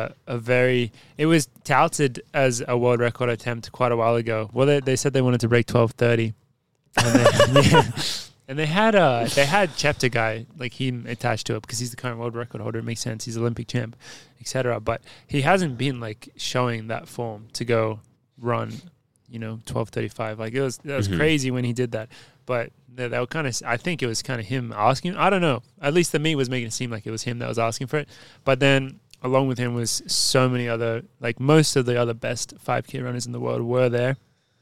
it was touted as a world record attempt quite a while ago. Well, they said they wanted to break 12:30, and they had Cheptegei, like him attached to it because he's the current world record holder. It makes sense. He's Olympic champ, etc. But he hasn't been like showing that form to go run, 12:35. Like that was
Mhm.
crazy when he did that. But that were kind of, I think it was kind of him asking. I don't know. At least the meet was making it seem like it was him that was asking for it. But then along with him was so many other, like most of the other best 5K runners in the world were there,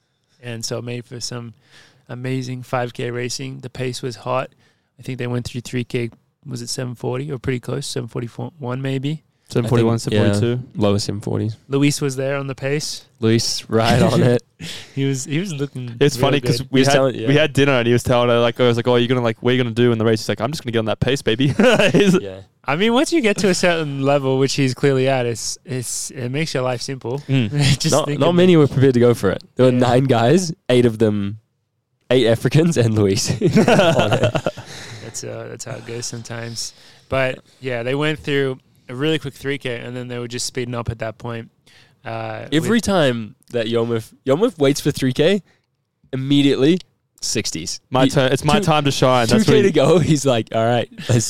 and so it made for some amazing 5K racing. The pace was hot. I think they went through 3K. Was it 7:40 or pretty close? 7:41 maybe.
741, 742.
Lowest M40s.
Luis was there on the pace.
Luis, right on it.
He was looking.
It's
real
funny
good.
because we
He was
had
telling- yeah.
we had dinner and he was telling her like I was like, "Oh, you're gonna like what are you gonna do in the race?" He's like, "I'm just gonna get on that pace, baby." He's-
Yeah.
I mean, once you get to a certain level, which he's clearly at, it makes your life simple.
Mm.
Just
Not
thinking-
many were prepared to go for it. There were
Yeah.
9 guys, 8 of them, 8 Africans and Luis. on it.
That's how it goes sometimes. But yeah, they went through a really quick 3K, and then they were just speeding up at that point.
Every time that Yomif waits for 3K, immediately 60s.
My turn. It's my time to shine. That's
2K
what
to
he,
go. He's like, all right,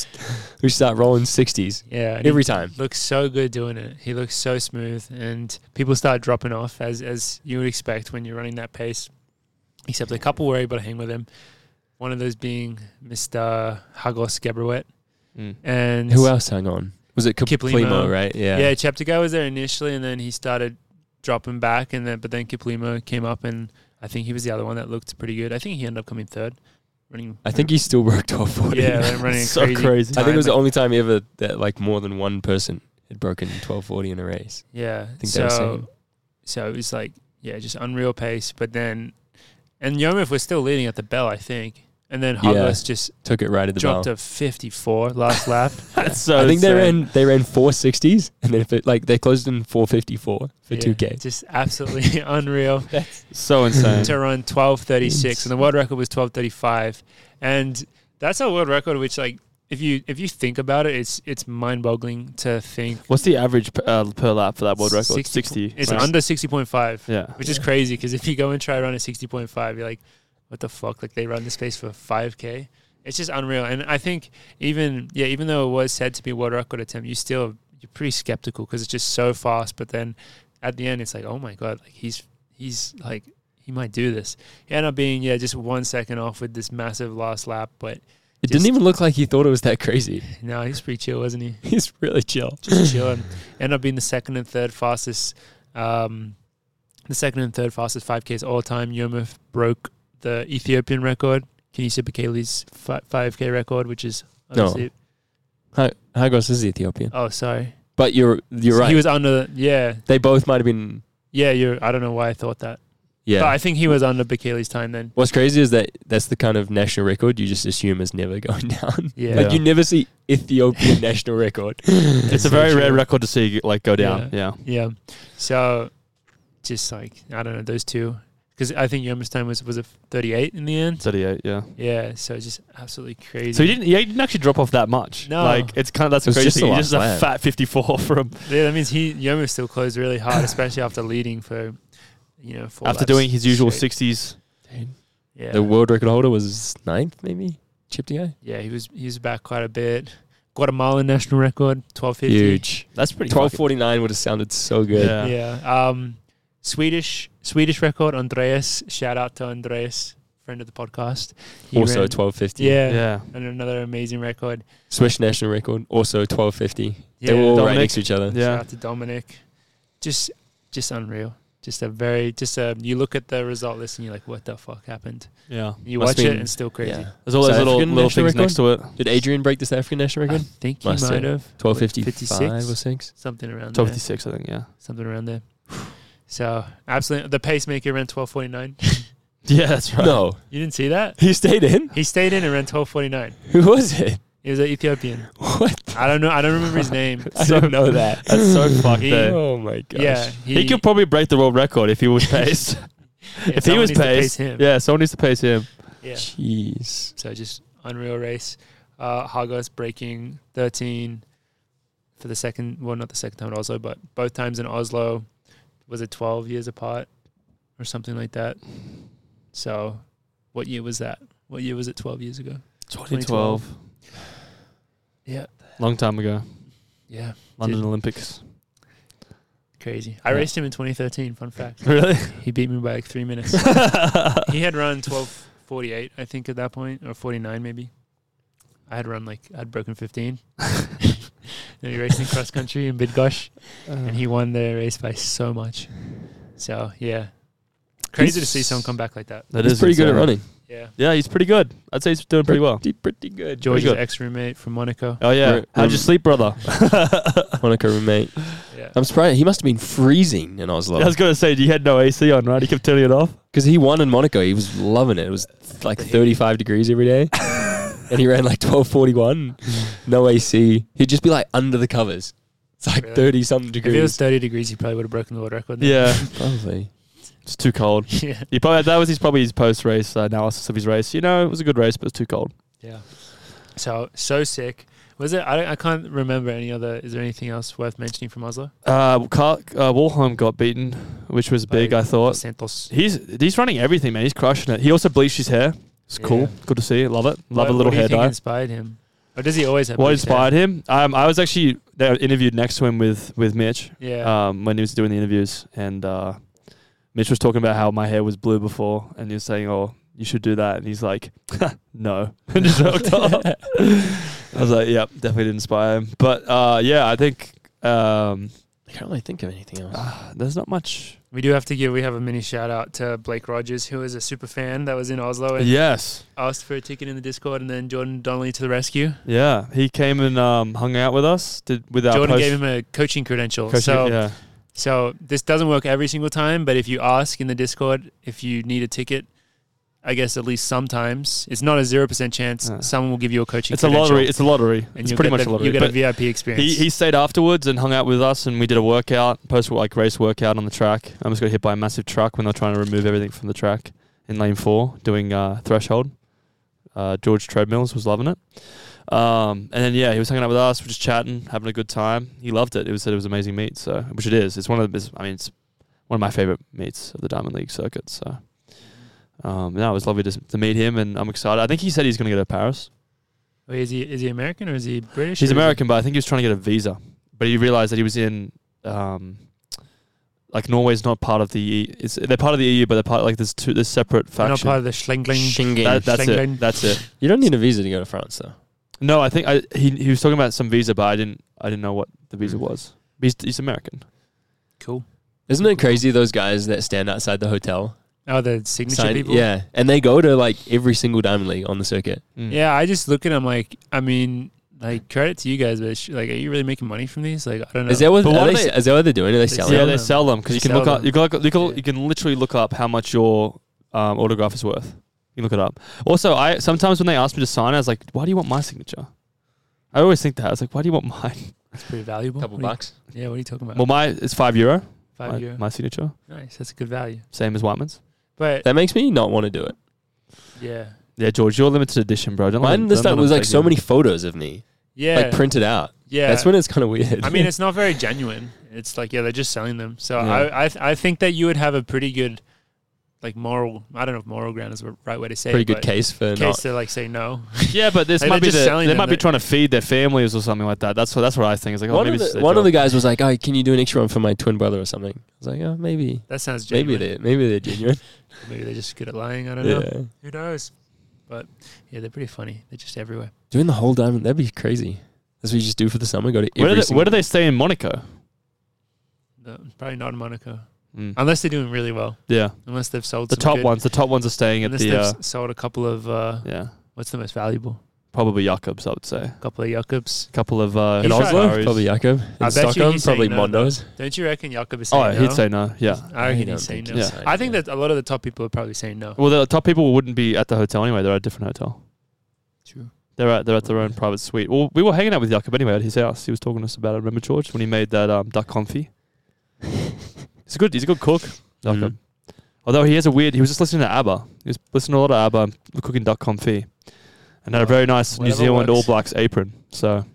we start rolling 60s
yeah, and
every
he
time.
looks so good doing it. He looks so smooth, and people start dropping off as you would expect when you're running that pace. Except a couple were able to hang with him. One of those being Mr. Hagos Gebruet.
Mm.
And
Who else hung on? Was it
Kiplimo.
Kiplimo, right? Yeah.
Yeah, Cheptegei was there initially, and then he started dropping back, but then Kiplimo came up, and I think he was the other one that looked pretty good. I think he ended up coming third, running.
I think he still broke 1240.
Yeah, running a
So crazy.
I think it was the
time.
only time ever that like more than one person had broken 1240 in a race.
Yeah,
I think they were saying.
so it was like just unreal pace. But then, and Yomif was still leading at the bell, I think, and then Hagos just
Took it right at the
dropped
bell.
to 54 last lap.
That's so.
I think
insane.
they ran 460s and then they closed in 454 for
Yeah,
2K.
just absolutely unreal.
so insane.
To run 12:36, and the world record was 12:35, and that's a world record which like if you think about it, it's mind-boggling to think.
What's the average per lap for that world record?
60.
60.
It's
right?
under 60.5.
Yeah.
Which is crazy because if you go and try to run a 60.5, you're like, what the fuck? Like they run this pace for 5K. It's just unreal. And I think even though it was said to be a world record attempt, you're pretty skeptical because it's just so fast. But then at the end, it's like, oh my God, like he's like, he might do this. He ended up being, just 1 second off with this massive last lap. But
It didn't even look like he thought it was that crazy.
no, he's pretty chill, wasn't he?
He's really chill.
Just chilling. Ended up being the second and third fastest 5Ks all time. Yomif broke the Ethiopian record, Kenisa Bekele's 5K record, which is obviously.
Hagos is Ethiopian.
Oh, sorry.
But you're right.
He was under. Yeah,
They both might have been.
yeah. I don't know why I thought that.
Yeah.
But I think he was under Bekele's time then.
What's crazy is that's the kind of national record you just assume is never going down.
Yeah.
Like you never see Ethiopian national record.
It's a
so
very
true.
rare record to see like go down. Yeah.
Yeah. So, just like I don't know those two, because I think Yomif's time was a 38 in the end.
38. Yeah.
Yeah. So just absolutely crazy.
So he didn't actually drop off that much.
No.
Like it's kind of that's
It was
crazy.
just the
He just
last
a
lap.
fat 54 from
Yeah, that means Yomif still closed really hard, especially after leading for, 4
after
laps
doing his usual
straight.
60s.
Yeah.
The world record holder was 9th, maybe. Chiptio.
Yeah, he was back quite a bit. Guatemalan national record, 12:50.
Huge.
That's pretty.
12:49 would have sounded so good.
Yeah.
Yeah. Swedish record, Andreas. Shout out to Andreas, friend of the podcast. He
Also
ran-
12:50.
Yeah.
Yeah.
And another amazing record.
Swiss national record, also 12:50.
Yeah.
They were all right
Dominic.
next to each other.
Shout
Yeah.
out to Dominic. Just unreal. You look at the result list and you're like, what the fuck happened?
Yeah.
You
Must
watch
have
it
been-
and still crazy.
Yeah.
There's all those
South
little
African
things
national
next to it.
Did Adrian break the South African national
I
record?
think he
Must
might
have.
have.
12:55 or 6.
Something around there.
1256, I think. Yeah.
Something around there. So, absolutely. The pacemaker ran 12:49.
Yeah, that's right.
No.
You didn't see that?
He stayed in?
He stayed in and ran 12:49.
Who was it?
He was an Ethiopian.
What?
I don't know. I don't remember his name.
I don't know that.
That's so fucked.
He-
There.
Oh my gosh.
Yeah.
He could probably break the world record if he was paced. If he
someone
was
needs to pace
paced,
him.
yeah, someone needs to pace him.
Yeah.
Jeez.
So just unreal race. Hagos breaking 13 for the second. Well, not the second time at Oslo, but both times in Oslo. Was it 12 years apart or something like that? So, what year was that? What year was it? 12 years ago.
2012.
Yeah.
Long time ago.
Yeah.
London
Dude.
Olympics.
Crazy. I
Yeah.
raced him in 2013. Fun fact.
Really?
He beat me by like 3 minutes. He had run 12:48, I think, at that point, or 49 maybe. I'd broken 15. Then he raced in cross country in Bydgoszcz, and he won the race by so much. So yeah, crazy to see someone come back like that.
That
He's
is
pretty good at
insane.
running.
Yeah.
Yeah, he's pretty good. I'd say he's doing pretty well.
Pretty good.
George's
good.
ex-roommate from Monaco.
Oh yeah.
We're-
How'd you sleep, brother?
Monaco roommate.
Yeah.
I'm surprised. He must have been freezing in Oslo.
I was gonna say, you had no AC on, right? He kept turning it off.
Because he won in Monaco. He was loving it. It was like 35 degrees every day. And he ran like 12:41. No AC. He'd just be like under the covers. It's like
Really?
30 something
If it was
degrees.
30 degrees, he probably would have broken the world record. then.
Yeah,
Probably.
it's too cold.
Yeah.
That was probably his post race analysis of his race. You know, it was a good race, but it's too cold.
Yeah. So sick. Was it? I can't remember any other. Is there anything else worth mentioning from Oslo?
Walholm got beaten, which was big.
By
I thought
Santos.
he's running everything, man. He's crushing it. He also bleached his hair. It's cool.
Yeah.
Good to see. Love it. Love a little
what do you
hair
think
dye.
inspired him? Or does he always have
What
bleached hair?
inspired him? I was actually interviewed next to him with Mitch.
Yeah.
When he was doing the interviews, and Mitch was talking about how my hair was blue before, and he was saying, "Oh, you should do that," and he's like, "No," and just walked off. I was like, "Yep, definitely did inspire him." But yeah, I think
I can't really think of anything else.
there's not much.
We do have to we have a mini shout out to Blake Rogers, who is a super fan that was in Oslo and
Yes,
asked for a ticket in the Discord, and then Jordan Donnelly to the rescue.
yeah, he came and hung out with us. With our
Jordan
post-
gave him a coaching credential.
coaching-
So this doesn't work every single time, but if you ask in the Discord if you need a ticket, I guess at least sometimes, it's not a 0% chance someone will give you a coaching
It's a
credential.
lottery. It's a lottery.
And
It's
you'll
pretty
get
much a lottery.
You get a
But
VIP experience.
he stayed afterwards and hung out with us, and we did a workout, race workout on the track. I almost got hit by a massive truck when they were trying to remove everything from the track in lane 4, doing threshold. George Treadmills was loving it. And then he was hanging out with us, we're just chatting, having a good time. He loved it. He said it was amazing meet, so which it is. It's one of my favorite meets of the Diamond League circuit. So, it was lovely to meet him, and I'm excited. I think he said he's going to go to Paris.
Wait, is he American or is he British?
He's American, but I think he was trying to get a visa. But he realized that he was in, like Norway's not part of the EU. They're part of the EU, but they're part there's separate
They're
factions.
not part of the Schlingling.
That's
Schlingling.
it. That's it.
You don't need a visa to go to France, though.
No, I think he was talking about some visa, but I didn't know what the visa was. He's American.
Cool.
Isn't it crazy, those guys that stand outside the hotel?
Oh, the signature people?
Yeah, and they go to like every single Diamond League on the circuit.
Mm.
Yeah, I just look at them like, I mean, like, credit to you guys, but like, are you really making money from these? Like, I don't know.
Is that what,
But what are
is that what they're doing? Are they selling
Yeah,
them?
they sell them because you
They
can look
sell
up.
them.
You can literally look up how much your autograph is worth. You can look it up. Also, sometimes when they ask me to sign, I was like, "Why do you want my signature?" I always think that. I was like, "Why do you want mine?"
That's pretty valuable.
Couple
What are you-
bucks.
Yeah, what are you talking about?
Well, it's €5.
5 euro.
My signature,
Nice, that's a good value.
same as Whiteman's.
But
That makes me not want to do it.
yeah,
Yeah, George, you're limited edition, bro.
Mine this time was like so many photos of me,
yeah,
like printed out.
yeah.
That's when it's kind of weird.
I mean, it's not very genuine. It's like, yeah, they're just selling them. So
Yeah.
I think that you would have a pretty good, like, moral. I don't know if moral ground is the right way to say
pretty
it.
good
but
case for
case
not.
to like say no.
Yeah, but this
Like,
might
they're
be
just selling
they
them.
might be trying to feed their families or something like that. That's what I think. It's like, oh,
One
maybe
of
it's
the,
their
one of
job.
the guys was like, "Oh, can you do an extra one for my twin brother or something?" I was like, "Oh, maybe,
That sounds genuine.
maybe they're genuine."
Maybe they're just good at lying. I don't
Yeah,
know. Who knows? But yeah, they're pretty funny. They're just everywhere.
doing the whole diamond, that'd be crazy. That's what you just do for the summer. Go to
Where
every
do they stay in Monaco?
No, probably not in Monaco,
Mm.
unless they're doing really well.
Yeah,
Unless they've sold
the
some
top
good-
ones. The top ones are staying at
Unless
the.
they've sold a couple of
Yeah,
what's the most valuable?
probably Jakobs, I would say.
A couple of Jakobs.
A couple of
in
He's
Oslo,
Ferraris.
probably Jakob.
I
In
bet you
Stockholm,
he's
probably
saying no,
Mondos.
Don't you reckon Jakob is saying
Oh,
no?
he'd say no. Yeah.
I
I
reckon
don't
he's saying
think
no.
he's
saying
I think
no.
that a lot of the top people are probably saying no.
Well, the top people wouldn't be at the hotel anyway. They're at a different hotel.
True.
They're at their own private suite. Well, we were hanging out with Jakob anyway at his house. He was talking to us about it. Remember, George, when he made that duck confit? He's a good cook, Jakob. Although he was just listening to ABBA. He was listening to a lot of ABBA and cooking duck confit. And had a very nice New
Whatever
Zealand
works.
All Blacks apron. So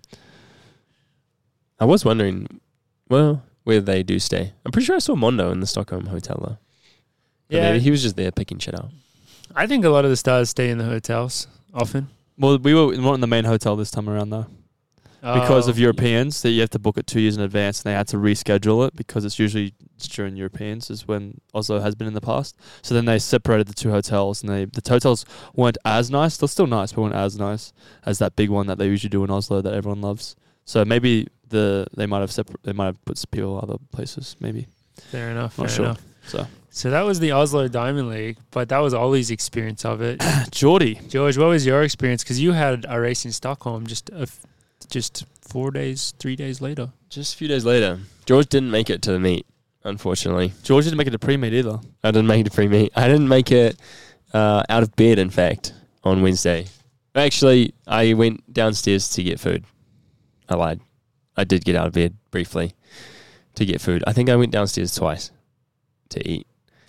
I was wondering, well, where they do stay. I'm pretty sure I saw Mondo in the Stockholm hotel though. But
Yeah,
maybe he was just there picking shit out.
I think a lot of the stars stay in the hotels often
well, we weren't in the main hotel this time around though. Because
Oh,
of Europeans, that you have to book it 2 years in advance, and they had to reschedule it because it's usually during Europeans is when Oslo has been in the past. So then they separated the two hotels, and the hotels weren't as nice. They're still nice, but weren't as nice as that big one that they usually do in Oslo that everyone loves. So maybe they might have put people other places. Maybe
Fair enough.
Not
Fair
sure.
enough.
so.
So that was the Oslo Diamond League, but that was Ollie's experience of it.
Geordie,
George, what was your experience? Because you had a race in Stockholm just 3 days later.
Just a few days later, George didn't make it to the meet, unfortunately.
George didn't make it to pre-meet either.
I didn't make it to pre-meet. I didn't make it out of bed, in fact, on Wednesday. Actually, I went downstairs to get food. I lied. I did get out of bed briefly to get food. I think I went downstairs twice to eat.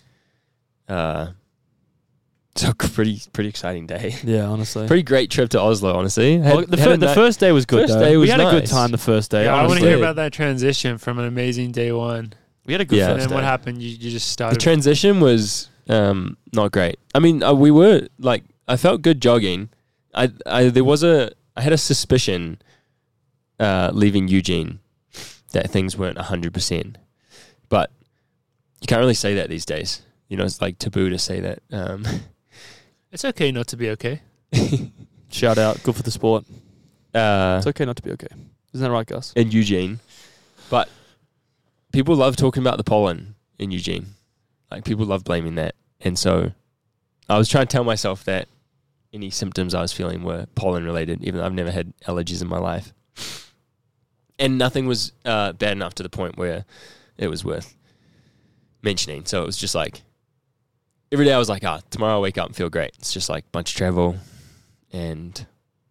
So pretty exciting day.
Yeah, honestly.
Pretty great trip to Oslo, honestly.
Well, the first day was good.
first
though.
day was
we had a good
nice.
time the first day.
Yeah, I want to
honestly.
hear about that transition from an amazing day one.
We had a good
Yeah.
And
first
then
day.
what happened? You just
The
started.
transition was not great. I mean, we were like, I felt good jogging. I had a suspicion leaving Eugene that things weren't 100%, but you can't really say that these days. You know, it's like taboo to say that.
It's okay not to be okay.
Shout out, good for the sport.
uh,
It's okay not to be okay. Isn't that right, Gus?
in Eugene, but people love talking about the pollen in Eugene. Like, people love blaming that. And so I was trying to tell myself that any symptoms I was feeling were pollen related, even though I've never had allergies in my life. And nothing was bad enough to the point where it was worth mentioning. So it was just like, every day I was like, tomorrow I'll wake up and feel great. It's just like a bunch of travel and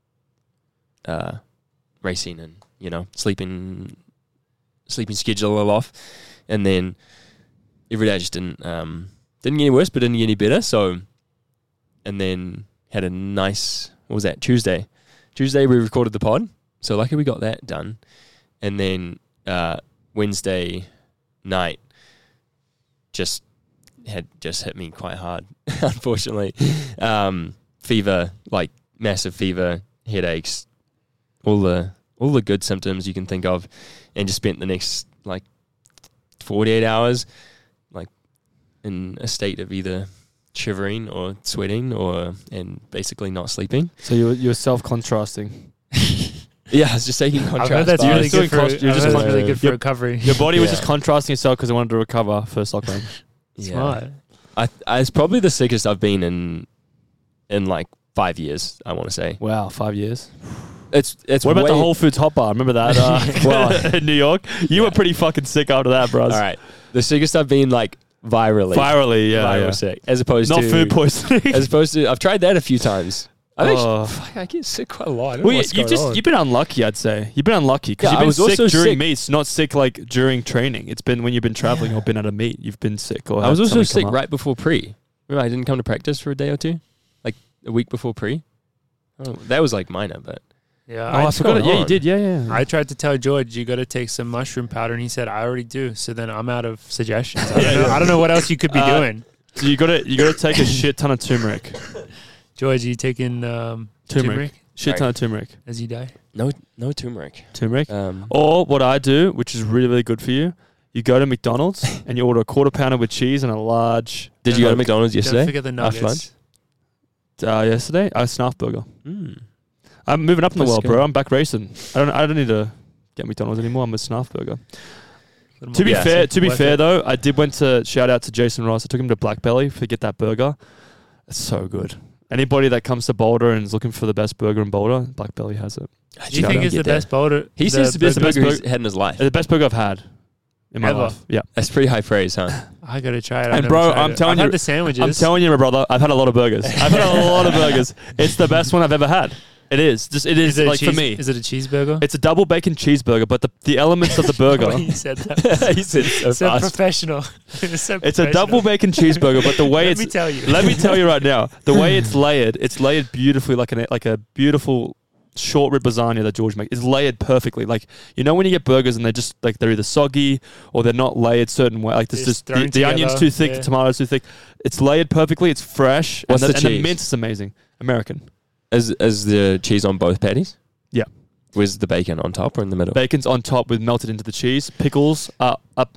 racing and, you know, sleeping schedule a little off. And then every day I just didn't get any worse, but didn't get any better. So, and then had a nice, what was that, Tuesday, Tuesday we recorded the pod, so lucky we got that done. And then Wednesday night just hit me quite hard, unfortunately. Fever, like massive fever, headaches, all the good symptoms you can think of, and just spent the next like 48 hours like in a state of either shivering or sweating and basically not sleeping.
So you're self-contrasting.
Yeah, I was just taking contrast.
I've heard that's
bars.
really good for recovery.
Your body was
Yeah.
just contrasting itself because it wanted to recover first lockdown.
Yeah.
Smart.
It's probably the sickest I've been in like 5 years, I want to say.
Wow, 5 years.
It's
What about the
way-
Whole Foods hot bar? Remember that? Well, in New York, you were pretty fucking sick after that, bros.
All right, the sickest I've been like virally.
Virally, yeah,
Viral
yeah.
sick, as opposed
Not
to
food poisoning.
As opposed to, I've tried that a few times.
Oh.
I get sick quite a lot. I don't know
Well,
what's going on.
you've been unlucky, I'd say. You've been unlucky because
Yeah, I
you've
was
been sick
also
during
sick.
meets, not sick like during training. It's been when you've been traveling or been at a meet, you've been sick. Or
I was
had
also
something
sick
come up.
right before pre. Remember, I didn't come to practice for a day or two, like a week before pre. Oh, that was like minor, but
Yeah,
Oh, I
What's
forgot it.
going
Yeah, you
on?
did. Yeah.
I tried to tell George you got to take some mushroom powder, and he said I already do. So then I'm out of suggestions. I don't know what else you could be doing.
So you gotta take a shit ton of turmeric.
George, are you taking turmeric
Shit ton of turmeric.
as you die?
no turmeric.
Turmeric.
Um,
Or what I do, which is really, really good for you, you go to McDonald's and you order a quarter pounder with cheese and a large.
did you go to
Coke.
McDonald's
Don't
yesterday?
forget the
After
nuggets.
lunch?
Yesterday, a Snarf burger.
Mm.
I'm moving up in the
That's
world,
good.
bro. I'm back racing. I don't need to get McDonald's anymore. I'm a Snarf burger.
Little
To be
more-
fair,
worth it.
though, I did went to shout out to Jason Ross. I took him to Black Belly to get that burger. It's so good. Anybody that comes to Boulder and is looking for the best burger in Boulder, Black Belly has it.
Do you think it's the best boulder?
He says it's the best
burger-
burger he's had in his life.
It's the best burger I've had in my
Ever.
life. Yeah.
That's pretty high praise, huh?
I gotta try it.
And
I've never
bro,
tried
I'm
it.
telling
I've
you-
had the sandwiches.
I'm telling you, my brother, I've had a lot of burgers. I've had a lot of burgers. It's the best one I've ever had. It is. It is
it a
like for
cheese-
me.
Is it a cheeseburger?
It's a double bacon cheeseburger, but the elements of the burger.
you said that.
He said so
So
fast.
professional.
It's a double bacon cheeseburger, but the way
Let
it's
me tell you.
let me tell you right now, the way it's layered beautifully like a beautiful short rib lasagna that George makes. It's layered perfectly. Like, you know when you get burgers and they're just like they're either soggy or they're not layered certain way. Like there's
Just
just the
thrown
onion's
together,
too thick,
yeah.
the tomato's too thick. It's layered perfectly. It's fresh.
What's
and
the
and the
cheese?
mint is amazing. American.
Is the cheese on both patties?
Yeah.
Was the bacon on top or in the middle?
Bacon's on top with melted into the cheese. Pickles are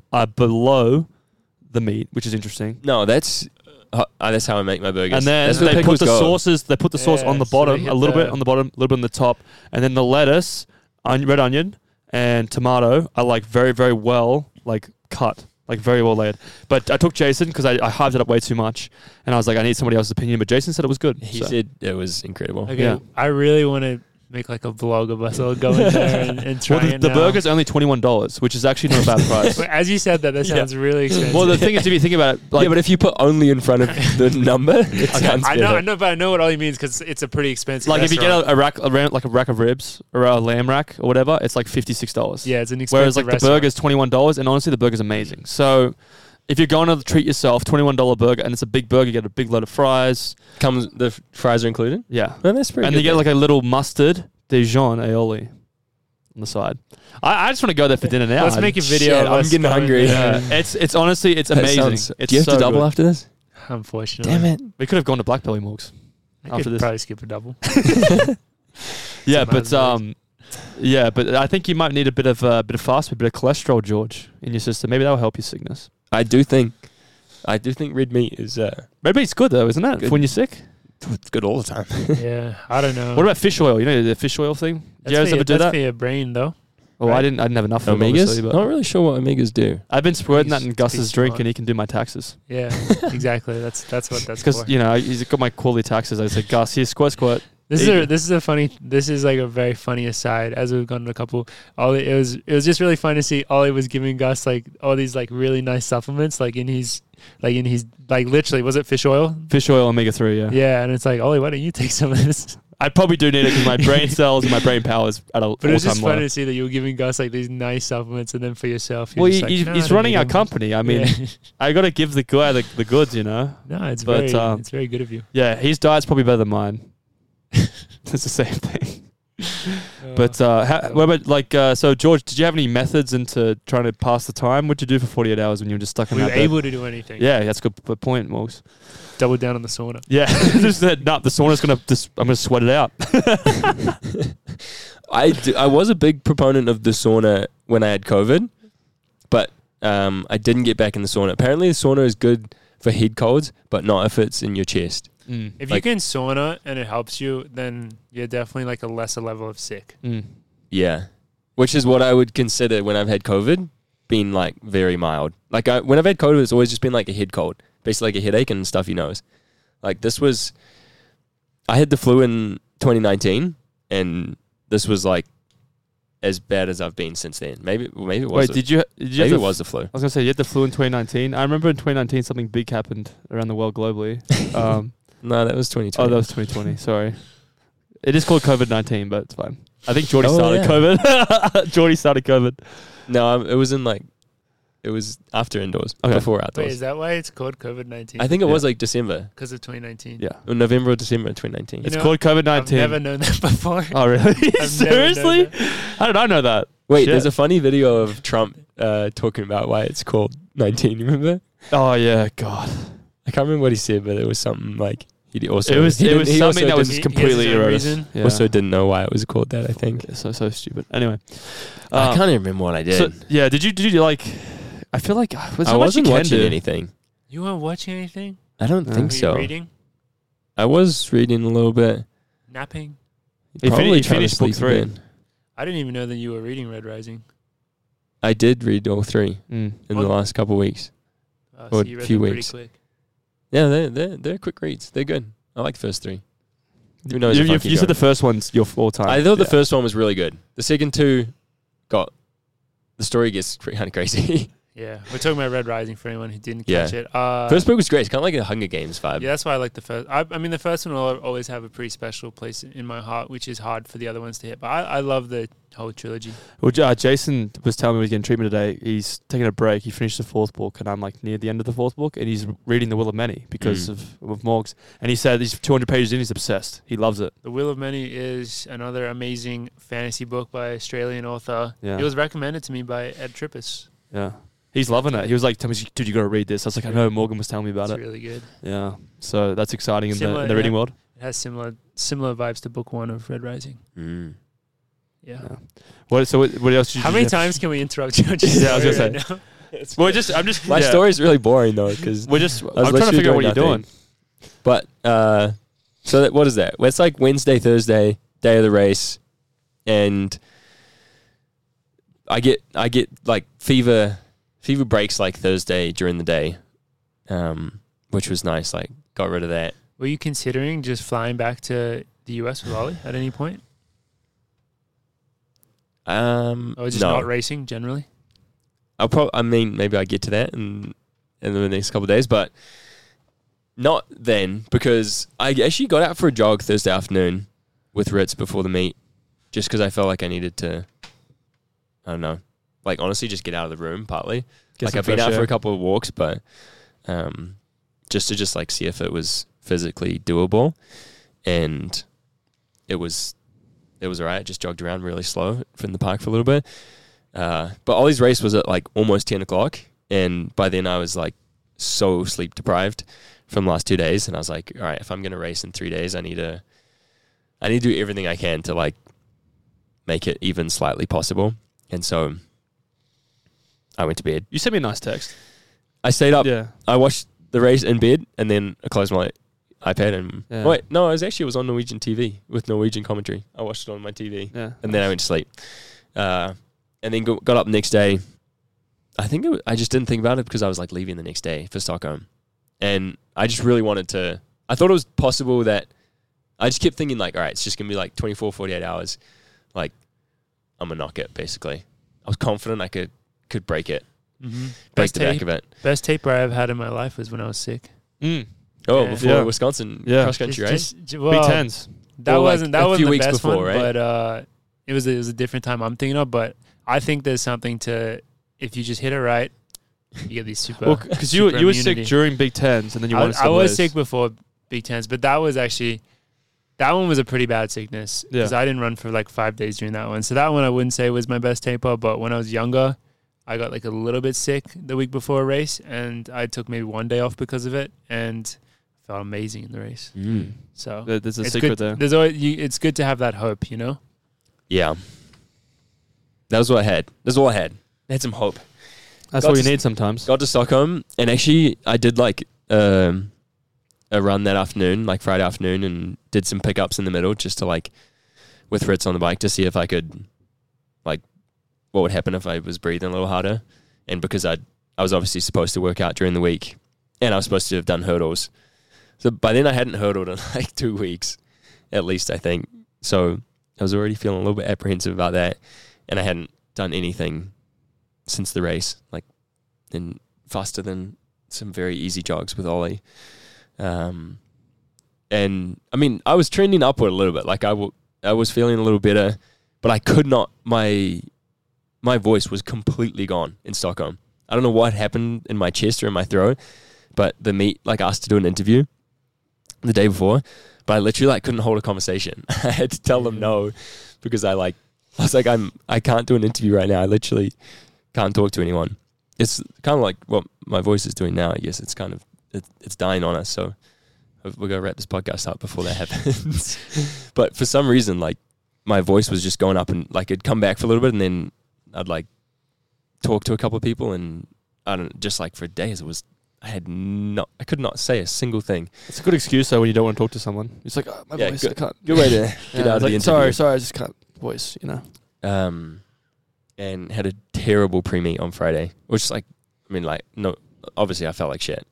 below the meat, which is interesting.
No, that's how I make my burgers.
And then
that's where
they put
pickles
the
go.
sauces. They put the sauce
Yeah,
on the
so
bottom,
they
a
hit
little bit
the-
on the bottom, a little bit on the top, and then the lettuce, red onion, and tomato are like very, very well like cut, like very well layered. But I took Jason because I hyped it up way too much, and I was like, I need somebody else's opinion. But Jason said it was good.
He
so.
said it was incredible.
Okay,
Yeah.
I really want to make like a vlog of us all going there and try
Well,
it
the
now.
burger's only $21, which is actually not a bad price.
But as you said that
Yeah.
sounds really expensive.
Well, the thing is, if you think about it, like,
yeah, but if you put only in front of the number, it sounds
I
better.
know, but I know what all he means because it's a pretty expensive.
like if you
restaurant.
get a rack of ribs or a lamb rack or whatever, it's like $56.
yeah, it's an expensive.
Whereas like the
restaurant.
burger's $21, and honestly, the burger's amazing. So if you're going to treat yourself, $21 burger, and it's a big burger, you get a big load of fries.
Comes the fries are included.
Yeah,
No, that's pretty.
and
good
you get
then.
like a little mustard Dijon aioli on the side. I just want to go there for dinner now.
Let's make a video.
Shit,
of
I'm
us
getting
going
hungry.
there.
Yeah, it's honestly it's
That
amazing.
sounds-
It's
do you have
so
to double
good.
after this?
Unfortunately,
Damn it!
We could have gone to Black Belly Morgs.
I
after
could
this.
probably skip a double.
Yeah,
Some
but I think you might need a bit of fast food, a bit of cholesterol, George, in your system. Maybe that will help your sickness.
I do think red meat is
Maybe it's good though, isn't it?
Good.
For when you're sick.
it's good all the time.
Yeah, I don't know.
What about fish oil? You know the fish oil thing. Did
That's
you guys
for
ever
your-
do
that's
that?
for your brain, though.
Oh,
right?
I didn't have enough of it,
Omegas?
obviously, but
Not really sure what omegas do.
I've been squirting that in
He's
Gus's
pretty
drink,
smart.
and he can do my taxes.
Yeah, exactly. That's what that's
Because
for.
you know he's got my quarterly taxes. I said, Gus, here, squirt.
This is like a very funny aside. As we've gone to a couple, Ollie, it was just really fun to see Ollie was giving Gus like all these like really nice supplements, like in his literally, was it fish oil?
Fish oil, omega-3, yeah.
Yeah, and it's like, Ollie, why don't you take some of this?
I probably do need it because my brain cells and my brain power is at a
But it was just
all-time
funny
low.
to see that you were giving Gus like these nice supplements, and then for yourself, you're
Well,
just like, "No, I
he's
don't
running
need
our
them."
company. I mean,
Yeah.
I got to give the guy the goods, you know.
No, it's
But,
very it's very good of you.
Yeah, his diet's probably better than mine. It's the same thing. But what about like so George? Did you have any methods into trying to pass the time? What'd you do for 48 hours when you were just stuck in
we were
that bed?
able to do anything.
Yeah, that's a good point, Morgs.
Double down on the sauna.
Yeah, just said no. The sauna's gonna. I'm gonna sweat it out.
I was a big proponent of the sauna when I had COVID, but I didn't get back in the sauna. Apparently, the sauna is good for head colds, but not if it's in your chest.
If
Like-
you can sauna and it helps you, then you're definitely like a lesser level of sick.
Yeah, which is what I would consider when I've had COVID, being like very mild. Like when I've had COVID, it's always just been like a head cold, basically like a headache and stuffy nose. Like this was, I had the flu in 2019, and this was like as bad as I've been since then. Maybe it was.
Wait, did you have
Maybe
the
it was the flu.
I was gonna say you had the flu in 2019. I remember in 2019 something big happened around the world globally.
No, that was 2020.
Oh, that was 2020. Sorry, it is called COVID-19, but it's fine. I think Geordie started
yeah.
COVID. Geordie started COVID.
No, it was in like, it was after indoors,
Okay.
before outdoors.
Wait, is that why it's called COVID-19?
I think it
Yeah.
was like December,
Because of 2019.
Yeah,
or November or December of 2019.
it's
know,
called COVID-19.
I've never known that before.
Oh really?
I've never known
Seriously?
that.
How did I know that?
Wait,
Shit.
there's a funny video of Trump talking about why it's called 19. You remember?
Oh yeah, God.
I can't remember what he said, but it was something like he also
It was
he didn't- he
something
also
that was
didn't-
He
completely
has his own
erroneous.
reason.
Yeah.
also didn't know why it was called that. I think
Yeah, so stupid. Anyway,
I can't even remember what I did.
So, yeah, did you like? I feel like there's
I
so much
wasn't
you can
watching
do.
anything.
You weren't watching anything?
I don't
Yeah.
think
Were you
so.
reading?
I was reading a little bit.
Napping?
He
Probably
he
trying to
finished book
sleep
3.
again.
I didn't even know that you were reading Red Rising.
I did read all 3
Mm.
in the last couple of weeks.
So
Or
you read
few
them
weeks.
pretty quick.
Yeah, they're quick reads. They're good. I like the first 3. Who knows
You,
if I
you,
keep
you said
going.
the first one's your all time.
I thought the first one was really good. The second 2 the story gets kind of crazy.
Yeah. We're talking about Red Rising for anyone who didn't
Yeah.
catch it.
First book was great. It's kind of like a Hunger Games vibe.
Yeah, that's why I like the first. I mean, the first one will always have a pretty special place in my heart, which is hard for the other ones to hit. But I love the whole trilogy.
Well, Jason was telling me he was getting treatment today. He's taking a break. He finished the 4th book, and I'm like near the end of the 4th book, and he's reading The Will of Many because of Morgs. And he said he's 200 pages in. He's obsessed. He loves it.
The Will of Many is another amazing fantasy book by Australian author.
Yeah.
It was recommended to me by Ed Trippus.
Yeah, he's loving it. He was like, "Tell me, dude, you got to read this." I was like, "I know." Morgan was telling me about
It's
it.
really good.
Yeah, so that's exciting in
Similar,
the reading
yeah.
world.
It has similar vibes to book 1 of Red Rising.
Mm.
Yeah.
Yeah. What else? Did
How
you
many
have?
times can we interrupt George's
Yeah, I was
story
gonna
right now?
Well, I'm just.
My
yeah.
story's really boring though, because
We're just. I'm
was
trying to
literally
figure out what you're
doing
doing.
But so what is that? Well, it's like Wednesday, Thursday, day of the race, and I get like fever breaks like Thursday during the day, which was nice. Like got rid of that.
Were you considering just flying back to the US with Ollie at any point? Or just
No,
not racing generally?
I mean, maybe I get to that in the next couple of days, but not then, because I actually got out for a jog Thursday afternoon with Ritz before the meet, just because I felt like I needed to, I don't know, like honestly just get out of the room partly.
Get
Like
some
I've been
fresh
out for
air.
a couple of walks, but just to like see if it was physically doable, and it was all right. Just jogged around really slow in the park for a little bit. But Ollie's race was at like almost 10 o'clock, and by then I was like so sleep deprived from the last 2 days, and I was like, all right, if I'm gonna race in 3 days, I need to do everything I can to like make it even slightly possible. And so I went to bed.
You sent me a nice text.
I stayed up.
Yeah.
I watched the race in bed, and then I closed my iPad and
Yeah.
wait, no, it was on Norwegian TV with Norwegian commentary. I watched it on my TV,
Yeah.
and then I went to sleep. And then got up the next day. I think I just didn't think about it because I was like leaving the next day for Stockholm, and I just really wanted to. I thought it was possible that I just kept thinking like, all right, it's just gonna be like 24, 48 hours. Like I'm gonna knock it. Basically, I was confident I could break it,
Mm-hmm.
break the back of it.
Best taper I ever had in my life was when I was sick.
Mm.
Oh,
Yeah.
before
Yeah.
Wisconsin
Yeah.
cross country race.
Well,
B10s.
that
Or, like,
wasn't
a few
the
weeks
best
before,
one,
right?
but it was a different time I'm thinking of. But I think there's something to, if you just hit it right, you get these super.
Well, because you were sick
immunity.
during Big Tens, and then you wanted
I was
some
sick before Big Tens, but that was actually that one was a pretty bad sickness because I didn't run for like 5 days during that one. So that one I wouldn't say was my best taper, but when I was younger, I got like a little bit sick the week before a race, and I took maybe 1 day off because of it, and felt amazing in the race. So
There's a
it's
secret
good.
there.
There's always, it's good to have that hope, you know?
Yeah. That was what I had. That's all I had. I had some hope.
That's
Got
all you
to
need sometimes.
Got to Stockholm, and actually I did like a run that afternoon, like Friday afternoon, and did some pickups in the middle just to like, with Fritz on the bike to see if I could, like, what would happen if I was breathing a little harder. And because I was obviously supposed to work out during the week, and I was supposed to have done hurdles. So by then I hadn't hurdled in like 2 weeks, at least I think. So I was already feeling a little bit apprehensive about that, and I hadn't done anything since the race, like, and faster than some very easy jogs with Ollie. And I mean, I was trending upward a little bit. Like I was feeling a little better, but I could not. My voice was completely gone in Stockholm. I don't know what happened in my chest or in my throat, but the meet like asked to do an interview the day before, but I literally like couldn't hold a conversation. I had to tell them no because I was like I can't do an interview right now. I literally can't talk to anyone. It's kind of like what my voice is doing now. I guess it's kind of it's dying on us. So we're gonna wrap this podcast up before that happens. But for some reason, like my voice was just going up, and like it'd come back for a little bit, and then I'd like talk to a couple of people, and I don't just like for days I could not say a single thing.
It's a good excuse though when you don't want to talk to someone. It's like my voice, I can't.
Good way to get out of the interview.
Sorry, I just can't voice, you know.
And had a terrible pre-meet on Friday, which like, I mean, like, no, obviously I felt like shit.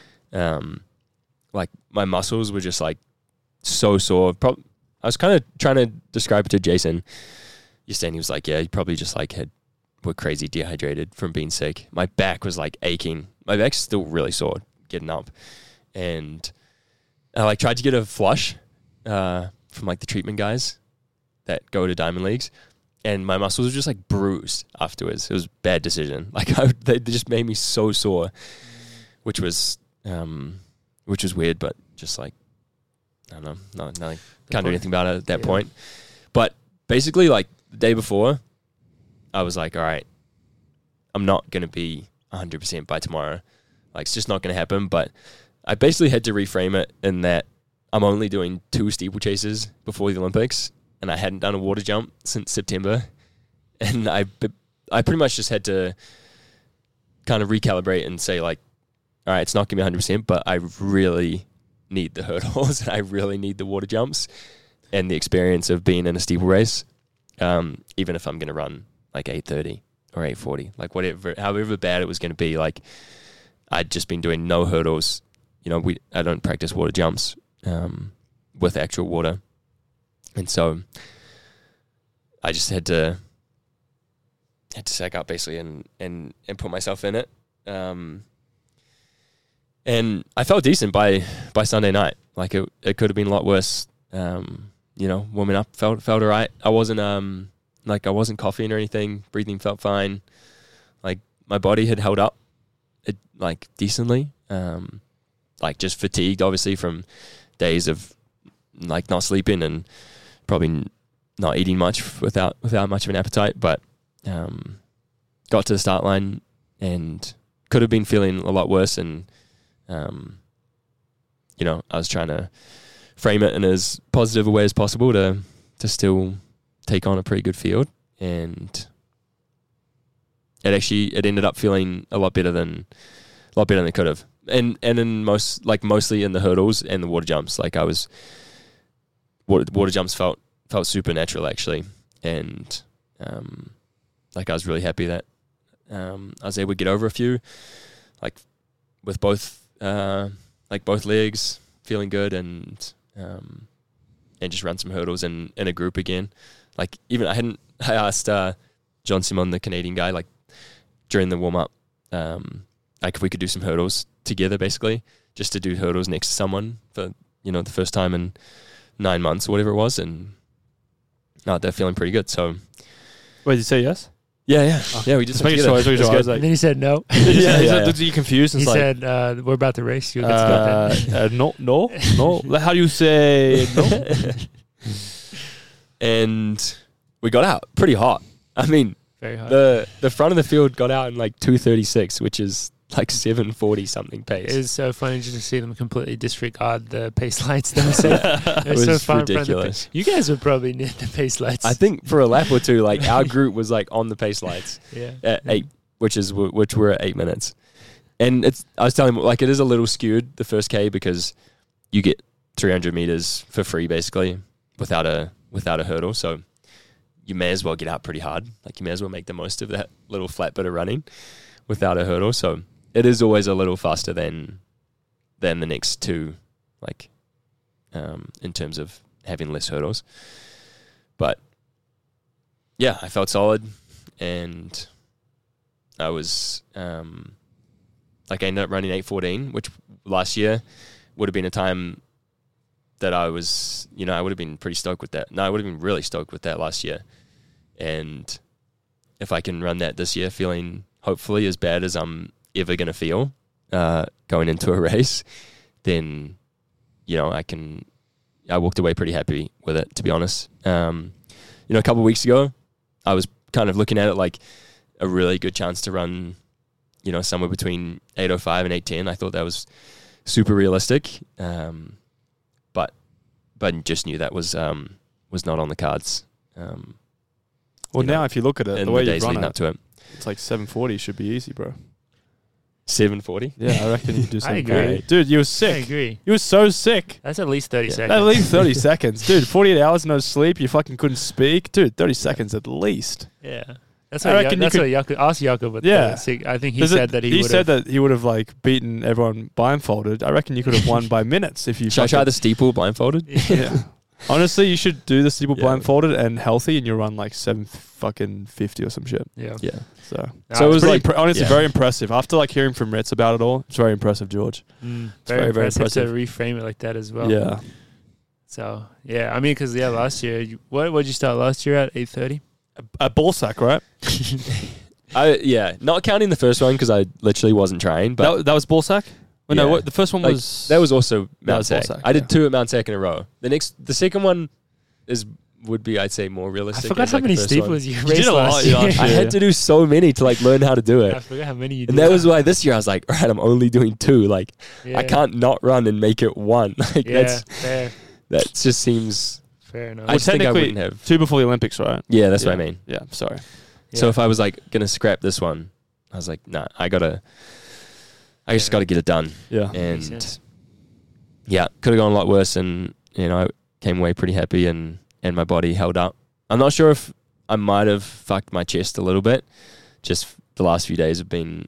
Like my muscles were just like so sore. I was kind of trying to describe it to Jason yesterday, and he was like, yeah, you probably just like were crazy dehydrated from being sick. My back was like aching. My back's still really sore getting up. And I like tried to get a flush from like the treatment guys that go to Diamond Leagues, and my muscles were just like bruised afterwards. It was a bad decision. Like they just made me so sore, which was weird, but just like, I don't know, nothing. Can't do anything about it at that point. But basically, like the day before, I was like, all right, I'm not going to be 100% by tomorrow. Like, it's just not going to happen. But I basically had to reframe it in that I'm only doing 2 steeplechases before the Olympics, and I hadn't done a water jump since September. And I pretty much just had to kind of recalibrate and say, like, all right, it's not going to be 100%, but I really need the hurdles, and I really need the water jumps and the experience of being in a steeple race, even if I'm going to run like 8:30 or 8:40, like whatever, however bad it was going to be. Like I'd just been doing no hurdles. You know, I don't practice water jumps with actual water, and so I just had to sack up basically and put myself in it. And I felt decent by Sunday night. Like it could have been a lot worse. You know, warming up felt all right. I wasn't coughing or anything. Breathing felt fine. Like my body had held up it like decently. Like just fatigued obviously from days of like not sleeping and probably not eating much without much of an appetite. But got to the start line and could have been feeling a lot worse, and you know, I was trying to frame it in as positive a way as possible to still take on a pretty good field, and it ended up feeling a lot better than it could have, and in mostly in the hurdles and the water jumps. Like water jumps felt super natural actually, and like I was really happy that I was able to get over a few, like with both legs feeling good, and just run some hurdles in a group again. Like even I asked John Simon, the Canadian guy, like during the warm up, like if we could do some hurdles together, basically just to do hurdles next to someone for, you know, the first time in 9 months or whatever it was, and they're feeling pretty good. So,
wait, did you say yes?
Yeah. We did
Just
some
making
together.
sure.
It was
I was
good.
And then he said no.
Yeah.
Did you confused?
He
It's like,
said, we're about to race you. Let's go then.
no. How do you say no?
And we got out pretty hot. I mean,
Very hard.
the front of the field got out in like 2:36, which is like 7:40 something pace.
It was so funny just to see them completely disregard the pace lights themselves. It was so
was
fun in front of the
ridiculous.
you guys were probably near the pace lights.
I think for a lap or two, like our group was like on the pace lights
yeah.
at 8, which were at 8 minutes. And I was telling him, like, it is a little skewed the first K because you get 300 meters for free basically without a hurdle. So you may as well get out pretty hard. Like you may as well make the most of that little flat bit of running without a hurdle. So it is always a little faster than the next two, like in terms of having less hurdles. But yeah, I felt solid, and I was like I ended up running 8:14, which last year would have been a time that I was, I would have been pretty stoked with that. No, I would have been really stoked with that last year. And if I can run that this year, feeling hopefully as bad as I'm ever going to feel going into a race, then, I walked away pretty happy with it, to be honest. A couple of weeks ago, I was kind of looking at it like a really good chance to run, somewhere between 8:05 and 8:10. I thought that was super realistic. But just knew that was not on the cards.
Well, now if you look at it,
in
the way
the
you
days
run
leading
it,
up to it.
it's like 7:40 should be easy, bro.
7:40?
Yeah, I reckon you do
I
7:40.
agree.
Dude, you were
I
sick.
agree.
You were so sick.
That's at least 30
Yeah.
seconds.
At least 30 seconds. Dude, 48 hours no sleep. You fucking couldn't speak. Dude, 30 seconds at least.
Yeah. That's
I
what,
reckon
that's
you
what Jakob, ask Jakob. But
Yeah.
I think he
Does it-
said that he would
said that he would have like beaten everyone blindfolded. I reckon you could have won by minutes if you.
Should I try the steeple blindfolded?
Yeah. Honestly, you should do the steeple
Yeah.
blindfolded and healthy, and you'll run like 7:50 or some shit.
Yeah.
Yeah.
So,
So it was
pretty
like,
honestly
yeah.
very impressive. After like hearing from Ritz about it all, it's very impressive, George.
Very,
very, very
impressive to reframe it like that as well.
Yeah.
So, yeah. I mean, because, last year, what did you start last year at? 8:30?
A ball sack, right?
Not counting the first one because I literally wasn't trying, but
That was ball sack? Well,
Yeah.
no, what, the first one
like,
was...
that was also
That
Mount
was
Sac.
Balzac,
I did
yeah.
2 at Mount Sac in a row. The second one would be, I'd say, more
I
realistic.
forgot
as,
how
like,
many
the first one.
steeples you
did
raced
a lot
last year.
last
I
year.
had to do so many to like learn how to do
I
it.
forgot how many you did.
And that was why this year I was like, all right, I'm only doing 2. Like,
Yeah.
I can't not run and make it 1. Like,
Yeah, fair.
that just seems...
Fair enough.
I just think I
technically,
wouldn't have...
2 before the Olympics, right?
Yeah, that's what I
Yeah.
mean.
Yeah, sorry.
So
Yeah.
if I was like going to scrap this one, I was like, nah, I just got to get it done.
Yeah.
Makes
And
sense.
yeah, could have gone a lot worse, and I came away pretty happy, and my body held up. I'm not sure if I might have fucked my chest a little bit. Just the last few days have been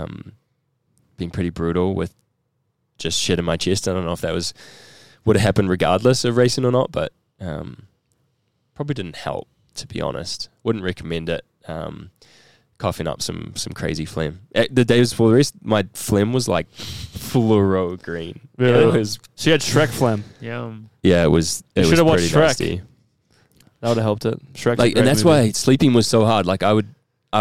pretty brutal with just shit in my chest. I don't know if that would have happened regardless of racing or not, but probably didn't help, to be honest. Wouldn't recommend it. Coughing up some crazy phlegm. The days before the race, my phlegm was like fluoro green.
Really?
It was,
So you had Shrek phlegm.
Yeah.
yeah, it was. It was
should've watched
pretty
Shrek.
nasty.
That would have helped it. Shrek's a
Like,
great
and that's
movie.
why sleeping was so hard. Like, I would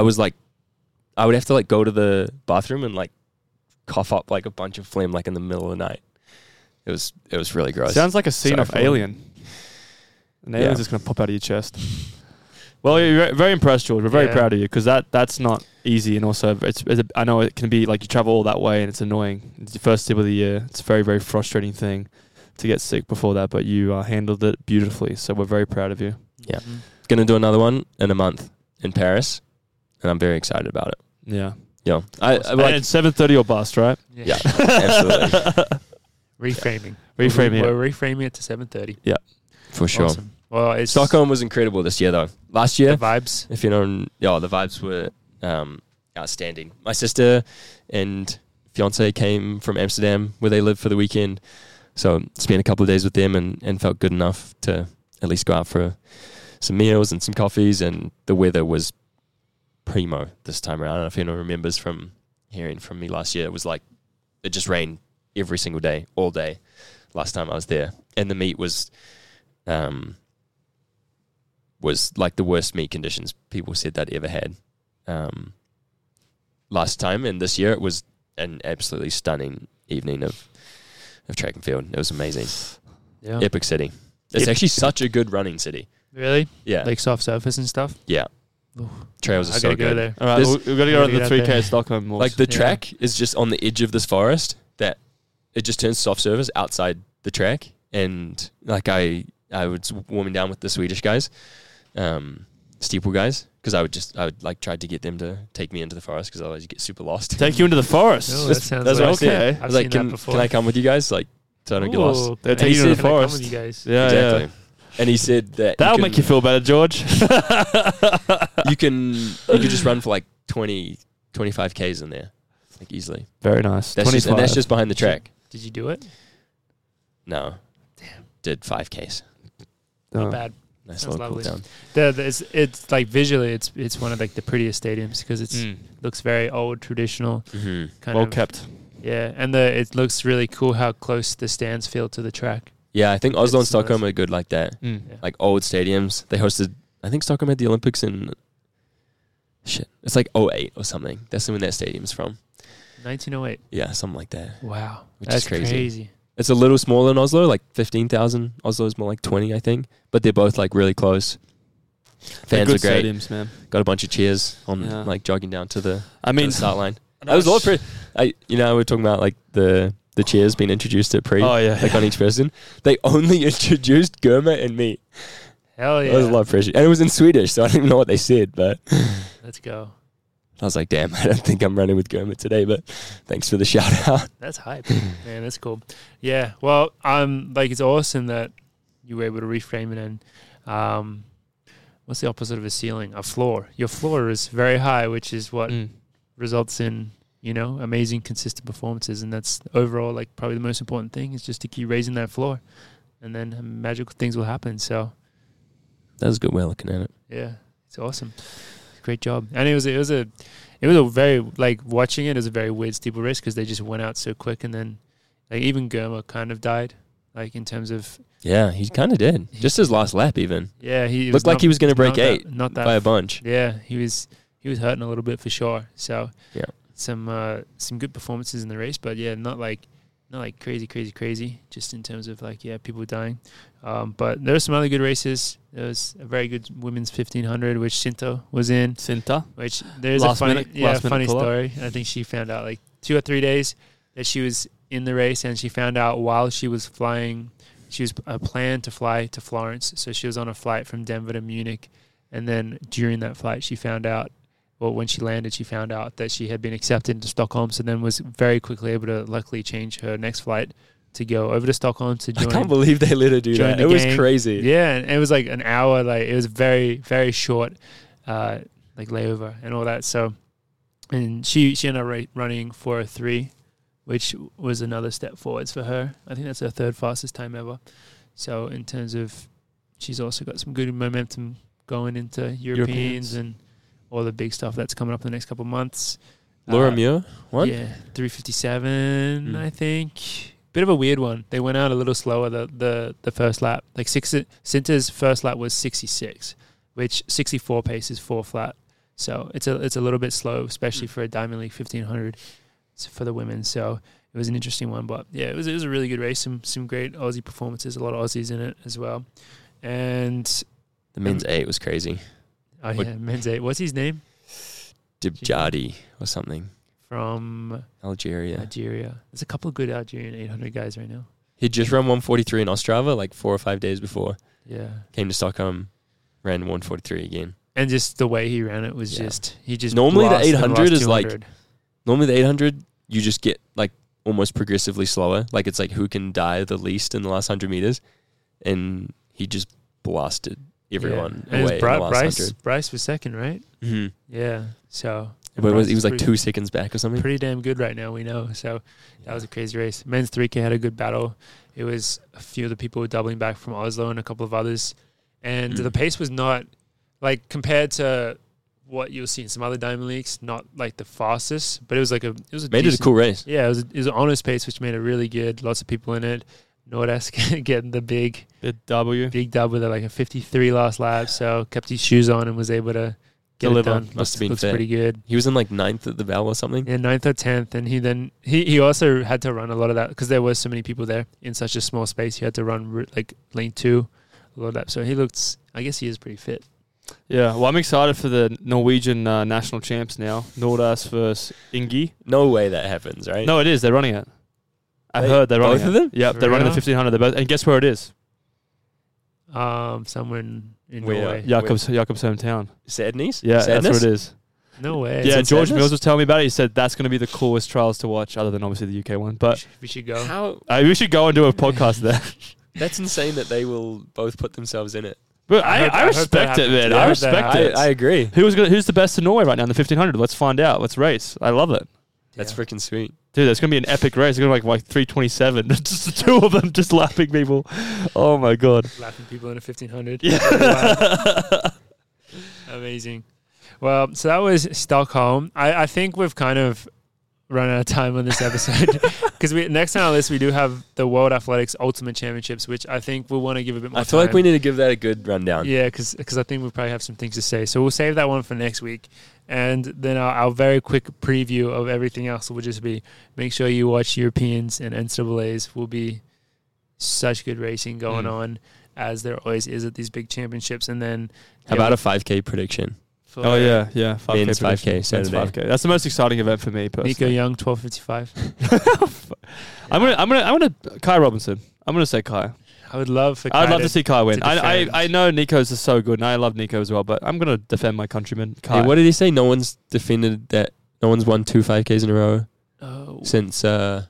have to like go to the bathroom and like cough up like a bunch of phlegm like in the middle of the night. It was really gross.
Sounds like a scene
Sorry
of
for-
Alien. An alien's
Yeah.
just going to pop out of your chest. Well, you're very impressed, George. We're very
Yeah.
proud of you because that's not easy, and also I know it can be like you travel all that way and it's annoying. It's your first tip of the year. It's a very, very frustrating thing to get sick before that, but you handled it beautifully. So we're very proud of you.
Yeah. Gonna do another one in a month in Paris, and I'm very excited about it.
Yeah.
Yeah, I
And
like
it's 7:30 or bust, right?
yeah, absolutely
Reframing.
Reframing it.
We're reframing it to 7:30.
for sure.
Awesome. Well, it's
Stockholm was incredible this year, though. Last year,
the vibes.
if you know, the vibes were outstanding. My sister and fiance came from Amsterdam, where they lived for the weekend. So spent a couple of days with them and felt good enough to at least go out for some meals and some coffees. And the weather was primo this time around. I don't know if anyone remembers from hearing from me last year. It was like it just rained every single day, all day, last time I was there. And the meat was like the worst meat conditions people said they'd ever had. last time, and this year it was an absolutely stunning evening of track and field. It was amazing.
Yeah.
Epic city. It's actually such a good running city.
Really?
Yeah.
Like soft surface and stuff?
Yeah.
Ooh.
Trails are
I
so
gotta go
good.
there.
All right,
This-
we've got to go on the
Gotta
3K
get out there.
Stockholm. Morse.
Like the
Yeah.
track is just on the edge of this forest that it just turns soft surface outside the track. And like I was warming down with the Swedish guys, steeple guys, because I would like try to get them to take me into the forest because otherwise you get super lost.
Take you into the forest.
Oh, that sounds
That's
like,
what I said.
okay.
I was like,
I've seen that
can
before.
I come with you guys? Like, so I don't get lost.
Ooh,
They're
and he
taking you to
said,
the
"Can I come
forest."
with you guys?"
Yeah,
Exactly.
yeah.
And he said that
That'll make you feel better, George.
you can just run for like 20, 25 Ks in there, like easily.
Very nice.
That's just, and that's just behind the track.
Did you do it?
No. Damn. Did 5 Ks.
Not bad.
Nice
Sounds
little cool
lovely.
down.
It's like visually, it's one of like the prettiest stadiums because it
Mm.
looks very old, traditional,
Mm-hmm.
kind
Well
of.
kept.
Yeah, and it looks really cool how close the stands feel to the track.
Yeah, I think Oslo and
It's
Stockholm
nice.
are good like that.
Mm.
Yeah.
Like old stadiums. They hosted, I think Stockholm had the Olympics in, it's like 08 or something. That's when that stadium's from.
1908.
Yeah, something like that.
Wow,
Which
that's
is crazy.
crazy.
It's a little smaller than Oslo, like 15,000. Oslo is more like 20, I think. But they're both like really close.
They're
Fans are
good
great.
stadiums, man.
Got a bunch of cheers on
Yeah.
like jogging down to the,
I mean,
start line. That was a lot pretty. We were talking about like the cheers being introduced at pre,
Oh yeah.
like on each person. They only introduced Germa and me.
Hell yeah.
That was a lot of pressure, and it was in Swedish, so I don't even know what they said. But
Let's go.
I was like, damn, I don't think I'm running with Germa today. But thanks for the shout out.
That's hype. Man, that's cool. Yeah. Well, like it's awesome that you were able to reframe it and what's the opposite of a ceiling? A floor. Your floor is very high, which is what
Mm.
results in, amazing consistent performances, and that's overall like probably the most important thing is just to keep raising that floor, and then magical things will happen. So
That was a good way of looking at it.
yeah, it's awesome. Great job. And it was a very, like, watching it was a very weird steeple race because they just went out so quick, and then like even Germa kind of died, like in terms of
Yeah, he kind of did. Just his last lap, even
he
looked like he was going to break
not
8
not that
by a bunch.
Yeah, he was hurting a little bit for sure. So
Yeah.
some good performances in the race, but yeah, not like crazy. Just in terms of like people dying. But there were some other good races. There was a very good women's 1500, which Sinto was in.
Cinta.
Which there's
Last
a funny,
minute- last minute
funny
call-up.
story. I think she found out like 2 or 3 days that she was in the race, and she found out while she was flying. She was planned to fly to Florence, so she was on a flight from Denver to Munich, and then during that flight, she found out. Well, when she landed, she found out that she had been accepted into Stockholm, so then was very quickly able to luckily change her next flight to go over to Stockholm to
I
join.
can't believe they let her do
join
that.
the
It was
gang.
crazy.
Yeah, and it was like an hour. Like it was very, very short, like layover and all that. So, and she ended up running 4:03, which was another step forwards for her. I think that's her third fastest time ever. So in terms of, she's also got some good momentum going into Europeans and all the big stuff that's coming up in the next couple of months.
Laura Muir won?
Yeah, 3:57,
Mm.
I think. Bit of a weird one. They went out a little slower the first lap. Like Sinter's first lap was 66, which 64 pace is 4 flat. So it's a little bit slow, especially for a Diamond League 1500 for the women. So it was an interesting one, but yeah, it was a really good race. Some great Aussie performances, a lot of Aussies in it as well. And
The men's 8 was crazy.
men's 8. What's his name?
Dibjadi or something.
From
Algeria.
Algeria. There's a couple of good Algerian 800 guys right now.
He'd just run 143 in Ostrava like 4 or 5 days before.
Yeah.
Came to Stockholm, ran 143 again.
And just the way he ran it was
Yeah.
he just
Normally the
blasted
800
last
is like-
200.
Normally the 800, you just get like almost progressively slower. Like it's like who can die the least in the last 100 meters. And he just blasted everyone
Yeah. And
away
it was
in the last 100.
Bryce was second, right?
Mm-hmm.
Yeah. So
But
Bryce
he was like
pretty-
2 seconds back or something.
pretty damn good right now, we know. So that was a crazy race. Men's 3K had a good battle. It was a few of the people were doubling back from Oslo and a couple of others. And
Mm.
the pace was not, like, compared to what you'll see in some other Diamond Leagues, not like the fastest, but it was a
Made it a
decent-
cool race.
Yeah, it was an honest pace, which made it really good. Lots of people in it. Nordesk getting the big
Big W.
dub with like a 53 last lap, so kept his shoes on and was able to get
Deliver.
it done.
Must have been
looks
fair.
pretty good.
He was in like 9th at the bell or something.
Yeah, 9th or 10th, and he also had to run a lot of that because there were so many people there in such a small space. He had to run like lane 2, a lot of that. So he looks. I guess he is pretty fit.
Yeah, well, I'm excited for the Norwegian national champs now. Nordas versus Ingi.
No way that happens, right?
No, it is. They're running it. I've
They-
heard they're running
both of
it.
them?
Yep,
For
they're running the
real?
1500. They're both, and guess where it is?
Somewhere in
Where?
Norway.
Jakob's hometown.
Sadness?
Yeah,
Sadness?
that's where it is.
No way.
Yeah,
in
George
Sadness?
Mills was telling me about it. He said that's going to be the coolest trials to watch, other than obviously the UK one. But
We should go.
How?
we should go and do a podcast there.
That's insane that they will both put themselves in it.
But
I hope
I
that
respect it,
happens.
man.
Yeah,
I
I hope that
respect
happens.
it.
I agree.
Who's the best in Norway right now in the 1500? Let's find out. Let's race. I love it.
That's
Yeah.
freaking sweet.
Dude, that's going to be an epic race. It's going to be like 327. Just the two of them just lapping people. Oh, my God.
Laughing people in a 1500.
Yeah.
Amazing. Well, so that was Stockholm. I think we've kind of run out of time on this episode because next on our list we do have the World Athletics Ultimate Championships, which I think we'll want to give a bit more
I feel like
time.
we need to give that a good rundown.
Yeah, because I think we'll probably have some things to say. So we'll save that one for next week. And then our very quick preview of everything else will just be make sure you watch Europeans and NCAAs. Will be such good racing going on as there always is at these big championships. And then
How about a 5K prediction?
for
Oh, yeah. 5K
Men's 5K
prediction.
Saturday.
Men's 5K. That's the most exciting event for me, personally.
Nico Young, 12:55.
I'm gonna Kai Robinson. I'm gonna say Kai.
I would love for.
I'd
Kai
love to see Kai win.
to
I
defend.
I know Nico's is so good, and I love Nico as well. But I'm gonna defend my countryman, Kai.
Hey, what did he say? No one's defended that. No one's won 2 5Ks in a row
Oh,
since.
I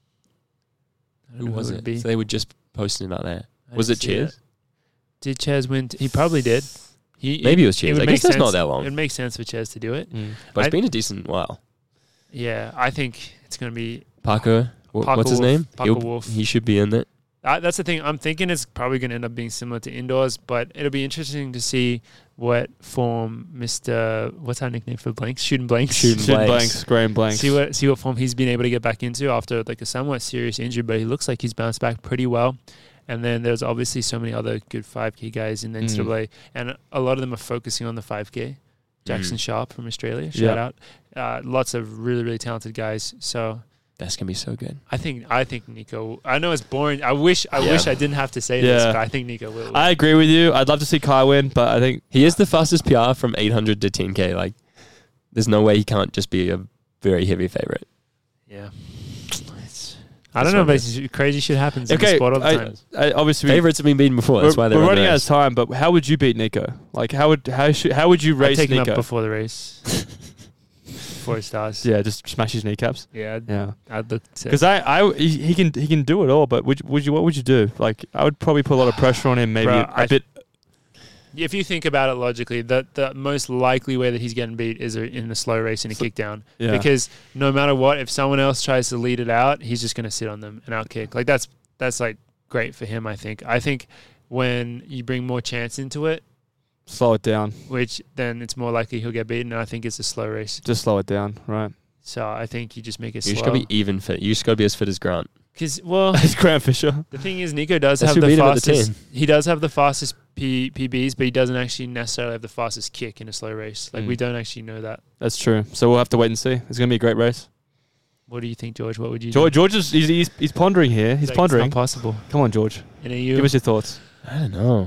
don't
Who
know
was
would
it?
be.
So they were just posting about that.
I
Was it
didn't see
Cheers?
that. Did Chaz win? He probably did.
Maybe it was Cheers.
would
I
make
guess that's not
sense.
that
It
long.
would make sense for Chaz to do it.
But it's
I-
been a decent while.
Yeah, I think it's going to be.
Parker,
Parker
what's his
Wolf.
name?
Parker Wolf.
He should be in it.
That's the thing. I'm thinking it's probably going to end up being similar to indoors, but it'll be interesting to see what form Mr. What's our nickname for blanks? Shooting blanks.
Shooting
Shooting
blanks.
blanks, Graham blanks.
See what form he's been able to get back into after like a somewhat serious injury, but he looks like he's bounced back pretty well. And then there's obviously so many other good 5K guys in the NCAA, and a lot of them are focusing on the 5K. Jackson Sharp from Australia, shout out. Lots of really, really talented guys. So
That's gonna be so good.
I think Nico. I know it's boring. I wish I didn't have to say this,
Yeah.
but I think Nico will.
I agree with you. I'd love to see Kai win, but I think
He is the fastest PR from 800 to 10K. Like, there's no way he can't just be a very heavy favorite.
Yeah. I don't know, but crazy shit happens in the
okay.
sport all the time.
I obviously
Favorites have been beaten before. That's why they're
we're
on the
running out of
race.
time. But how would you beat Nico? Like how would you
I'd
race
take him
Nico?
up before the race. Before it starts.
Yeah, just smash his kneecaps.
Yeah.
Yeah,
I'd look to.
because he can do it all. But what would you do? Like I would probably put a lot of pressure on him. Maybe
Bro,
a bit.
If you think about it logically, the most likely way that he's getting beat is in the slow race and a kick down.
Yeah.
Because no matter what, if someone else tries to lead it out, he's just going to sit on them and out kick. Like that's like great for him, I think. I think when you bring more chance into it,
Slow it down.
which then it's more likely he'll get beaten. And I think it's a slow race.
Just slow it down. Right.
So I think you just make it
You just
slow.
gotta be even fit. You just gotta be as fit as Grant.
Because, well,
It's Graham Fisher.
the thing is, Nico does
That's
have
who
the
beat him at the
fastest.
10.
He does have the fastest PBs, but he doesn't actually necessarily have the fastest kick in a slow race. Like we don't actually know that.
That's true. So we'll have to wait and see. It's gonna be a great race.
What do you think, George? What would you? do?
George is he's pondering here. He's
Like,
pondering.
It's not possible.
Come on, George.
And are you?
Give us your thoughts.
I don't know.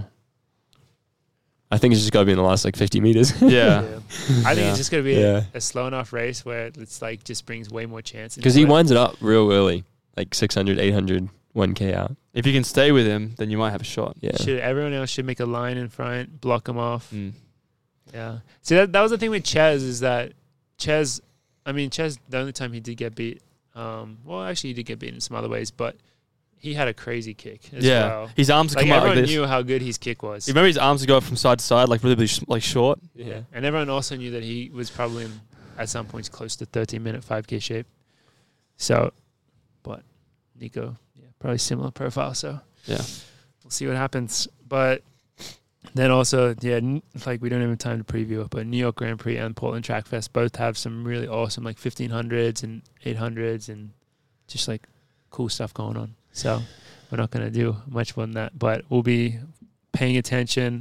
I think it's just gotta be in the last like 50 meters.
Yeah.
I think
Yeah.
it's just going to be
Yeah.
a slow enough race where it's like just brings way more chance.
Because he winds it up real early, like 600, 800, 1K out.
If you can stay with him, then you might have a shot.
Yeah.
Everyone else should make a line in front, block him off.
Mm.
Yeah. See, that was the thing with Chez is that Chez, the only time he did get beat, well, actually he did get beat in some other ways, but he had a crazy kick as
Yeah.
well.
His arms would
Like
come out like
everyone
this.
knew how good his kick was.
You remember his arms would go up from side to side, like really like short.
Yeah.
And everyone also knew that he was probably at some points close to 13-minute 5K shape. So, but Nico, probably similar profile. So
Yeah.
we'll see what happens. But then also, like we don't have time to preview it, but New York Grand Prix and Portland Track Fest both have some really awesome like 1500s and 800s and just like cool stuff going on. So we're not going to do much more than that, but we'll be paying attention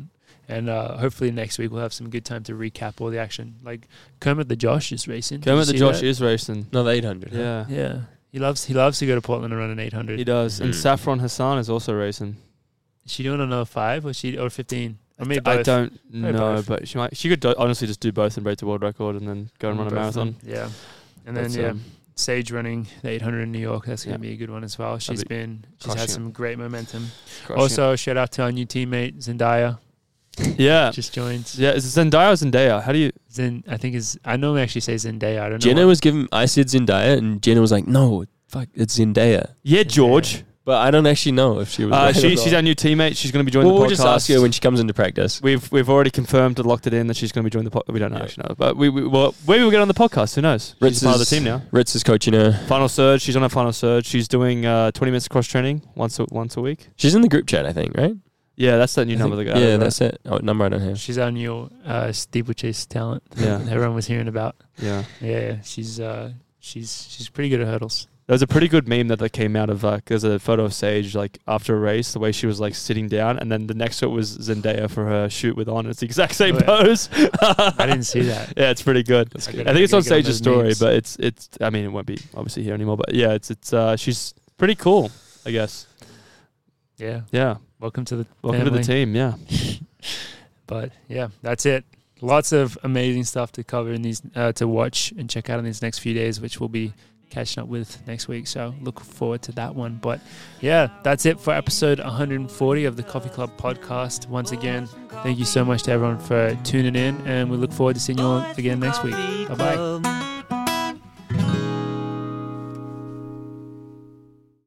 And hopefully next week we'll have some good time to recap all the action. Like Kermit the Josh is racing. Did you
Kermit the
see
Josh
that?
is racing.
No, the 800. huh?
Yeah.
Yeah. He loves to go to Portland and run an 800.
He does. And
Mhm.
Saffron Hassan is also racing.
Is she doing another 5 or 15? I mean,
I
both.
don't
Maybe
know,
both.
but she could honestly just do both and break the world record and then go and run a
Both of
marathon.
them. Yeah. And then
That's,
Sage running the 800 in New York. That's going
Yeah.
to be a good one as well. She's
be
had
crushing
some great momentum.
crushing
Also, shout out to our new teammate Zendaya.
it. Yeah.
Just joined.
Yeah, is it Zendaya or Zendaya? How do you...
I think I normally actually say Zendaya. I don't know.
Jenna was giving. I said Zendaya, and Jenna was like, "No, fuck, it's Zendaya."
Yeah, George.
But I don't actually know if she was. right or
She's
not.
our new teammate. She's going to be joining
Well,
the
we'll
podcast.
just ask her when she comes into practice.
We've already confirmed and locked it in that she's going to be joining the podcast. We don't know
Yeah.
actually know, but well, maybe we'll get on the podcast. Who knows? She's part of the team now.
Ritz is coaching her.
Final surge. She's on her final surge. She's doing 20 minutes of cross training once a week.
She's in the group chat, I think, right?
Yeah, that's that new
I
number.
think-
That
yeah,
right?
that's it. Oh, number I don't have.
She's our new steeplechase talent.
Yeah.
Everyone was hearing about.
Yeah.
Yeah, she's pretty good at hurdles.
There was a pretty good meme that came out of there's a photo of Sage like after a race, the way she was like sitting down, and then the next to it was Zendaya for her shoot with on. It's the exact same
Oh, yeah.
pose.
I didn't see that.
Yeah, it's pretty good.
That's
I
good.
gotta-
I think it's
gotta
on
get on
Sage's
those
story,
memes.
but it's. I mean, it won't be obviously here anymore. But yeah, it's she's pretty cool, I guess.
Yeah.
Yeah.
Welcome to the
Welcome
family.
to the team. Yeah.
But yeah, that's it. Lots of amazing stuff to cover in these to watch and check out in these next few days, which we'll be catching up with next week. So look forward to that one. But yeah, that's it for episode 140 of the Coffee Club podcast. Once again, thank you so much to everyone for tuning in, and we look forward to seeing you all again next week. Bye bye.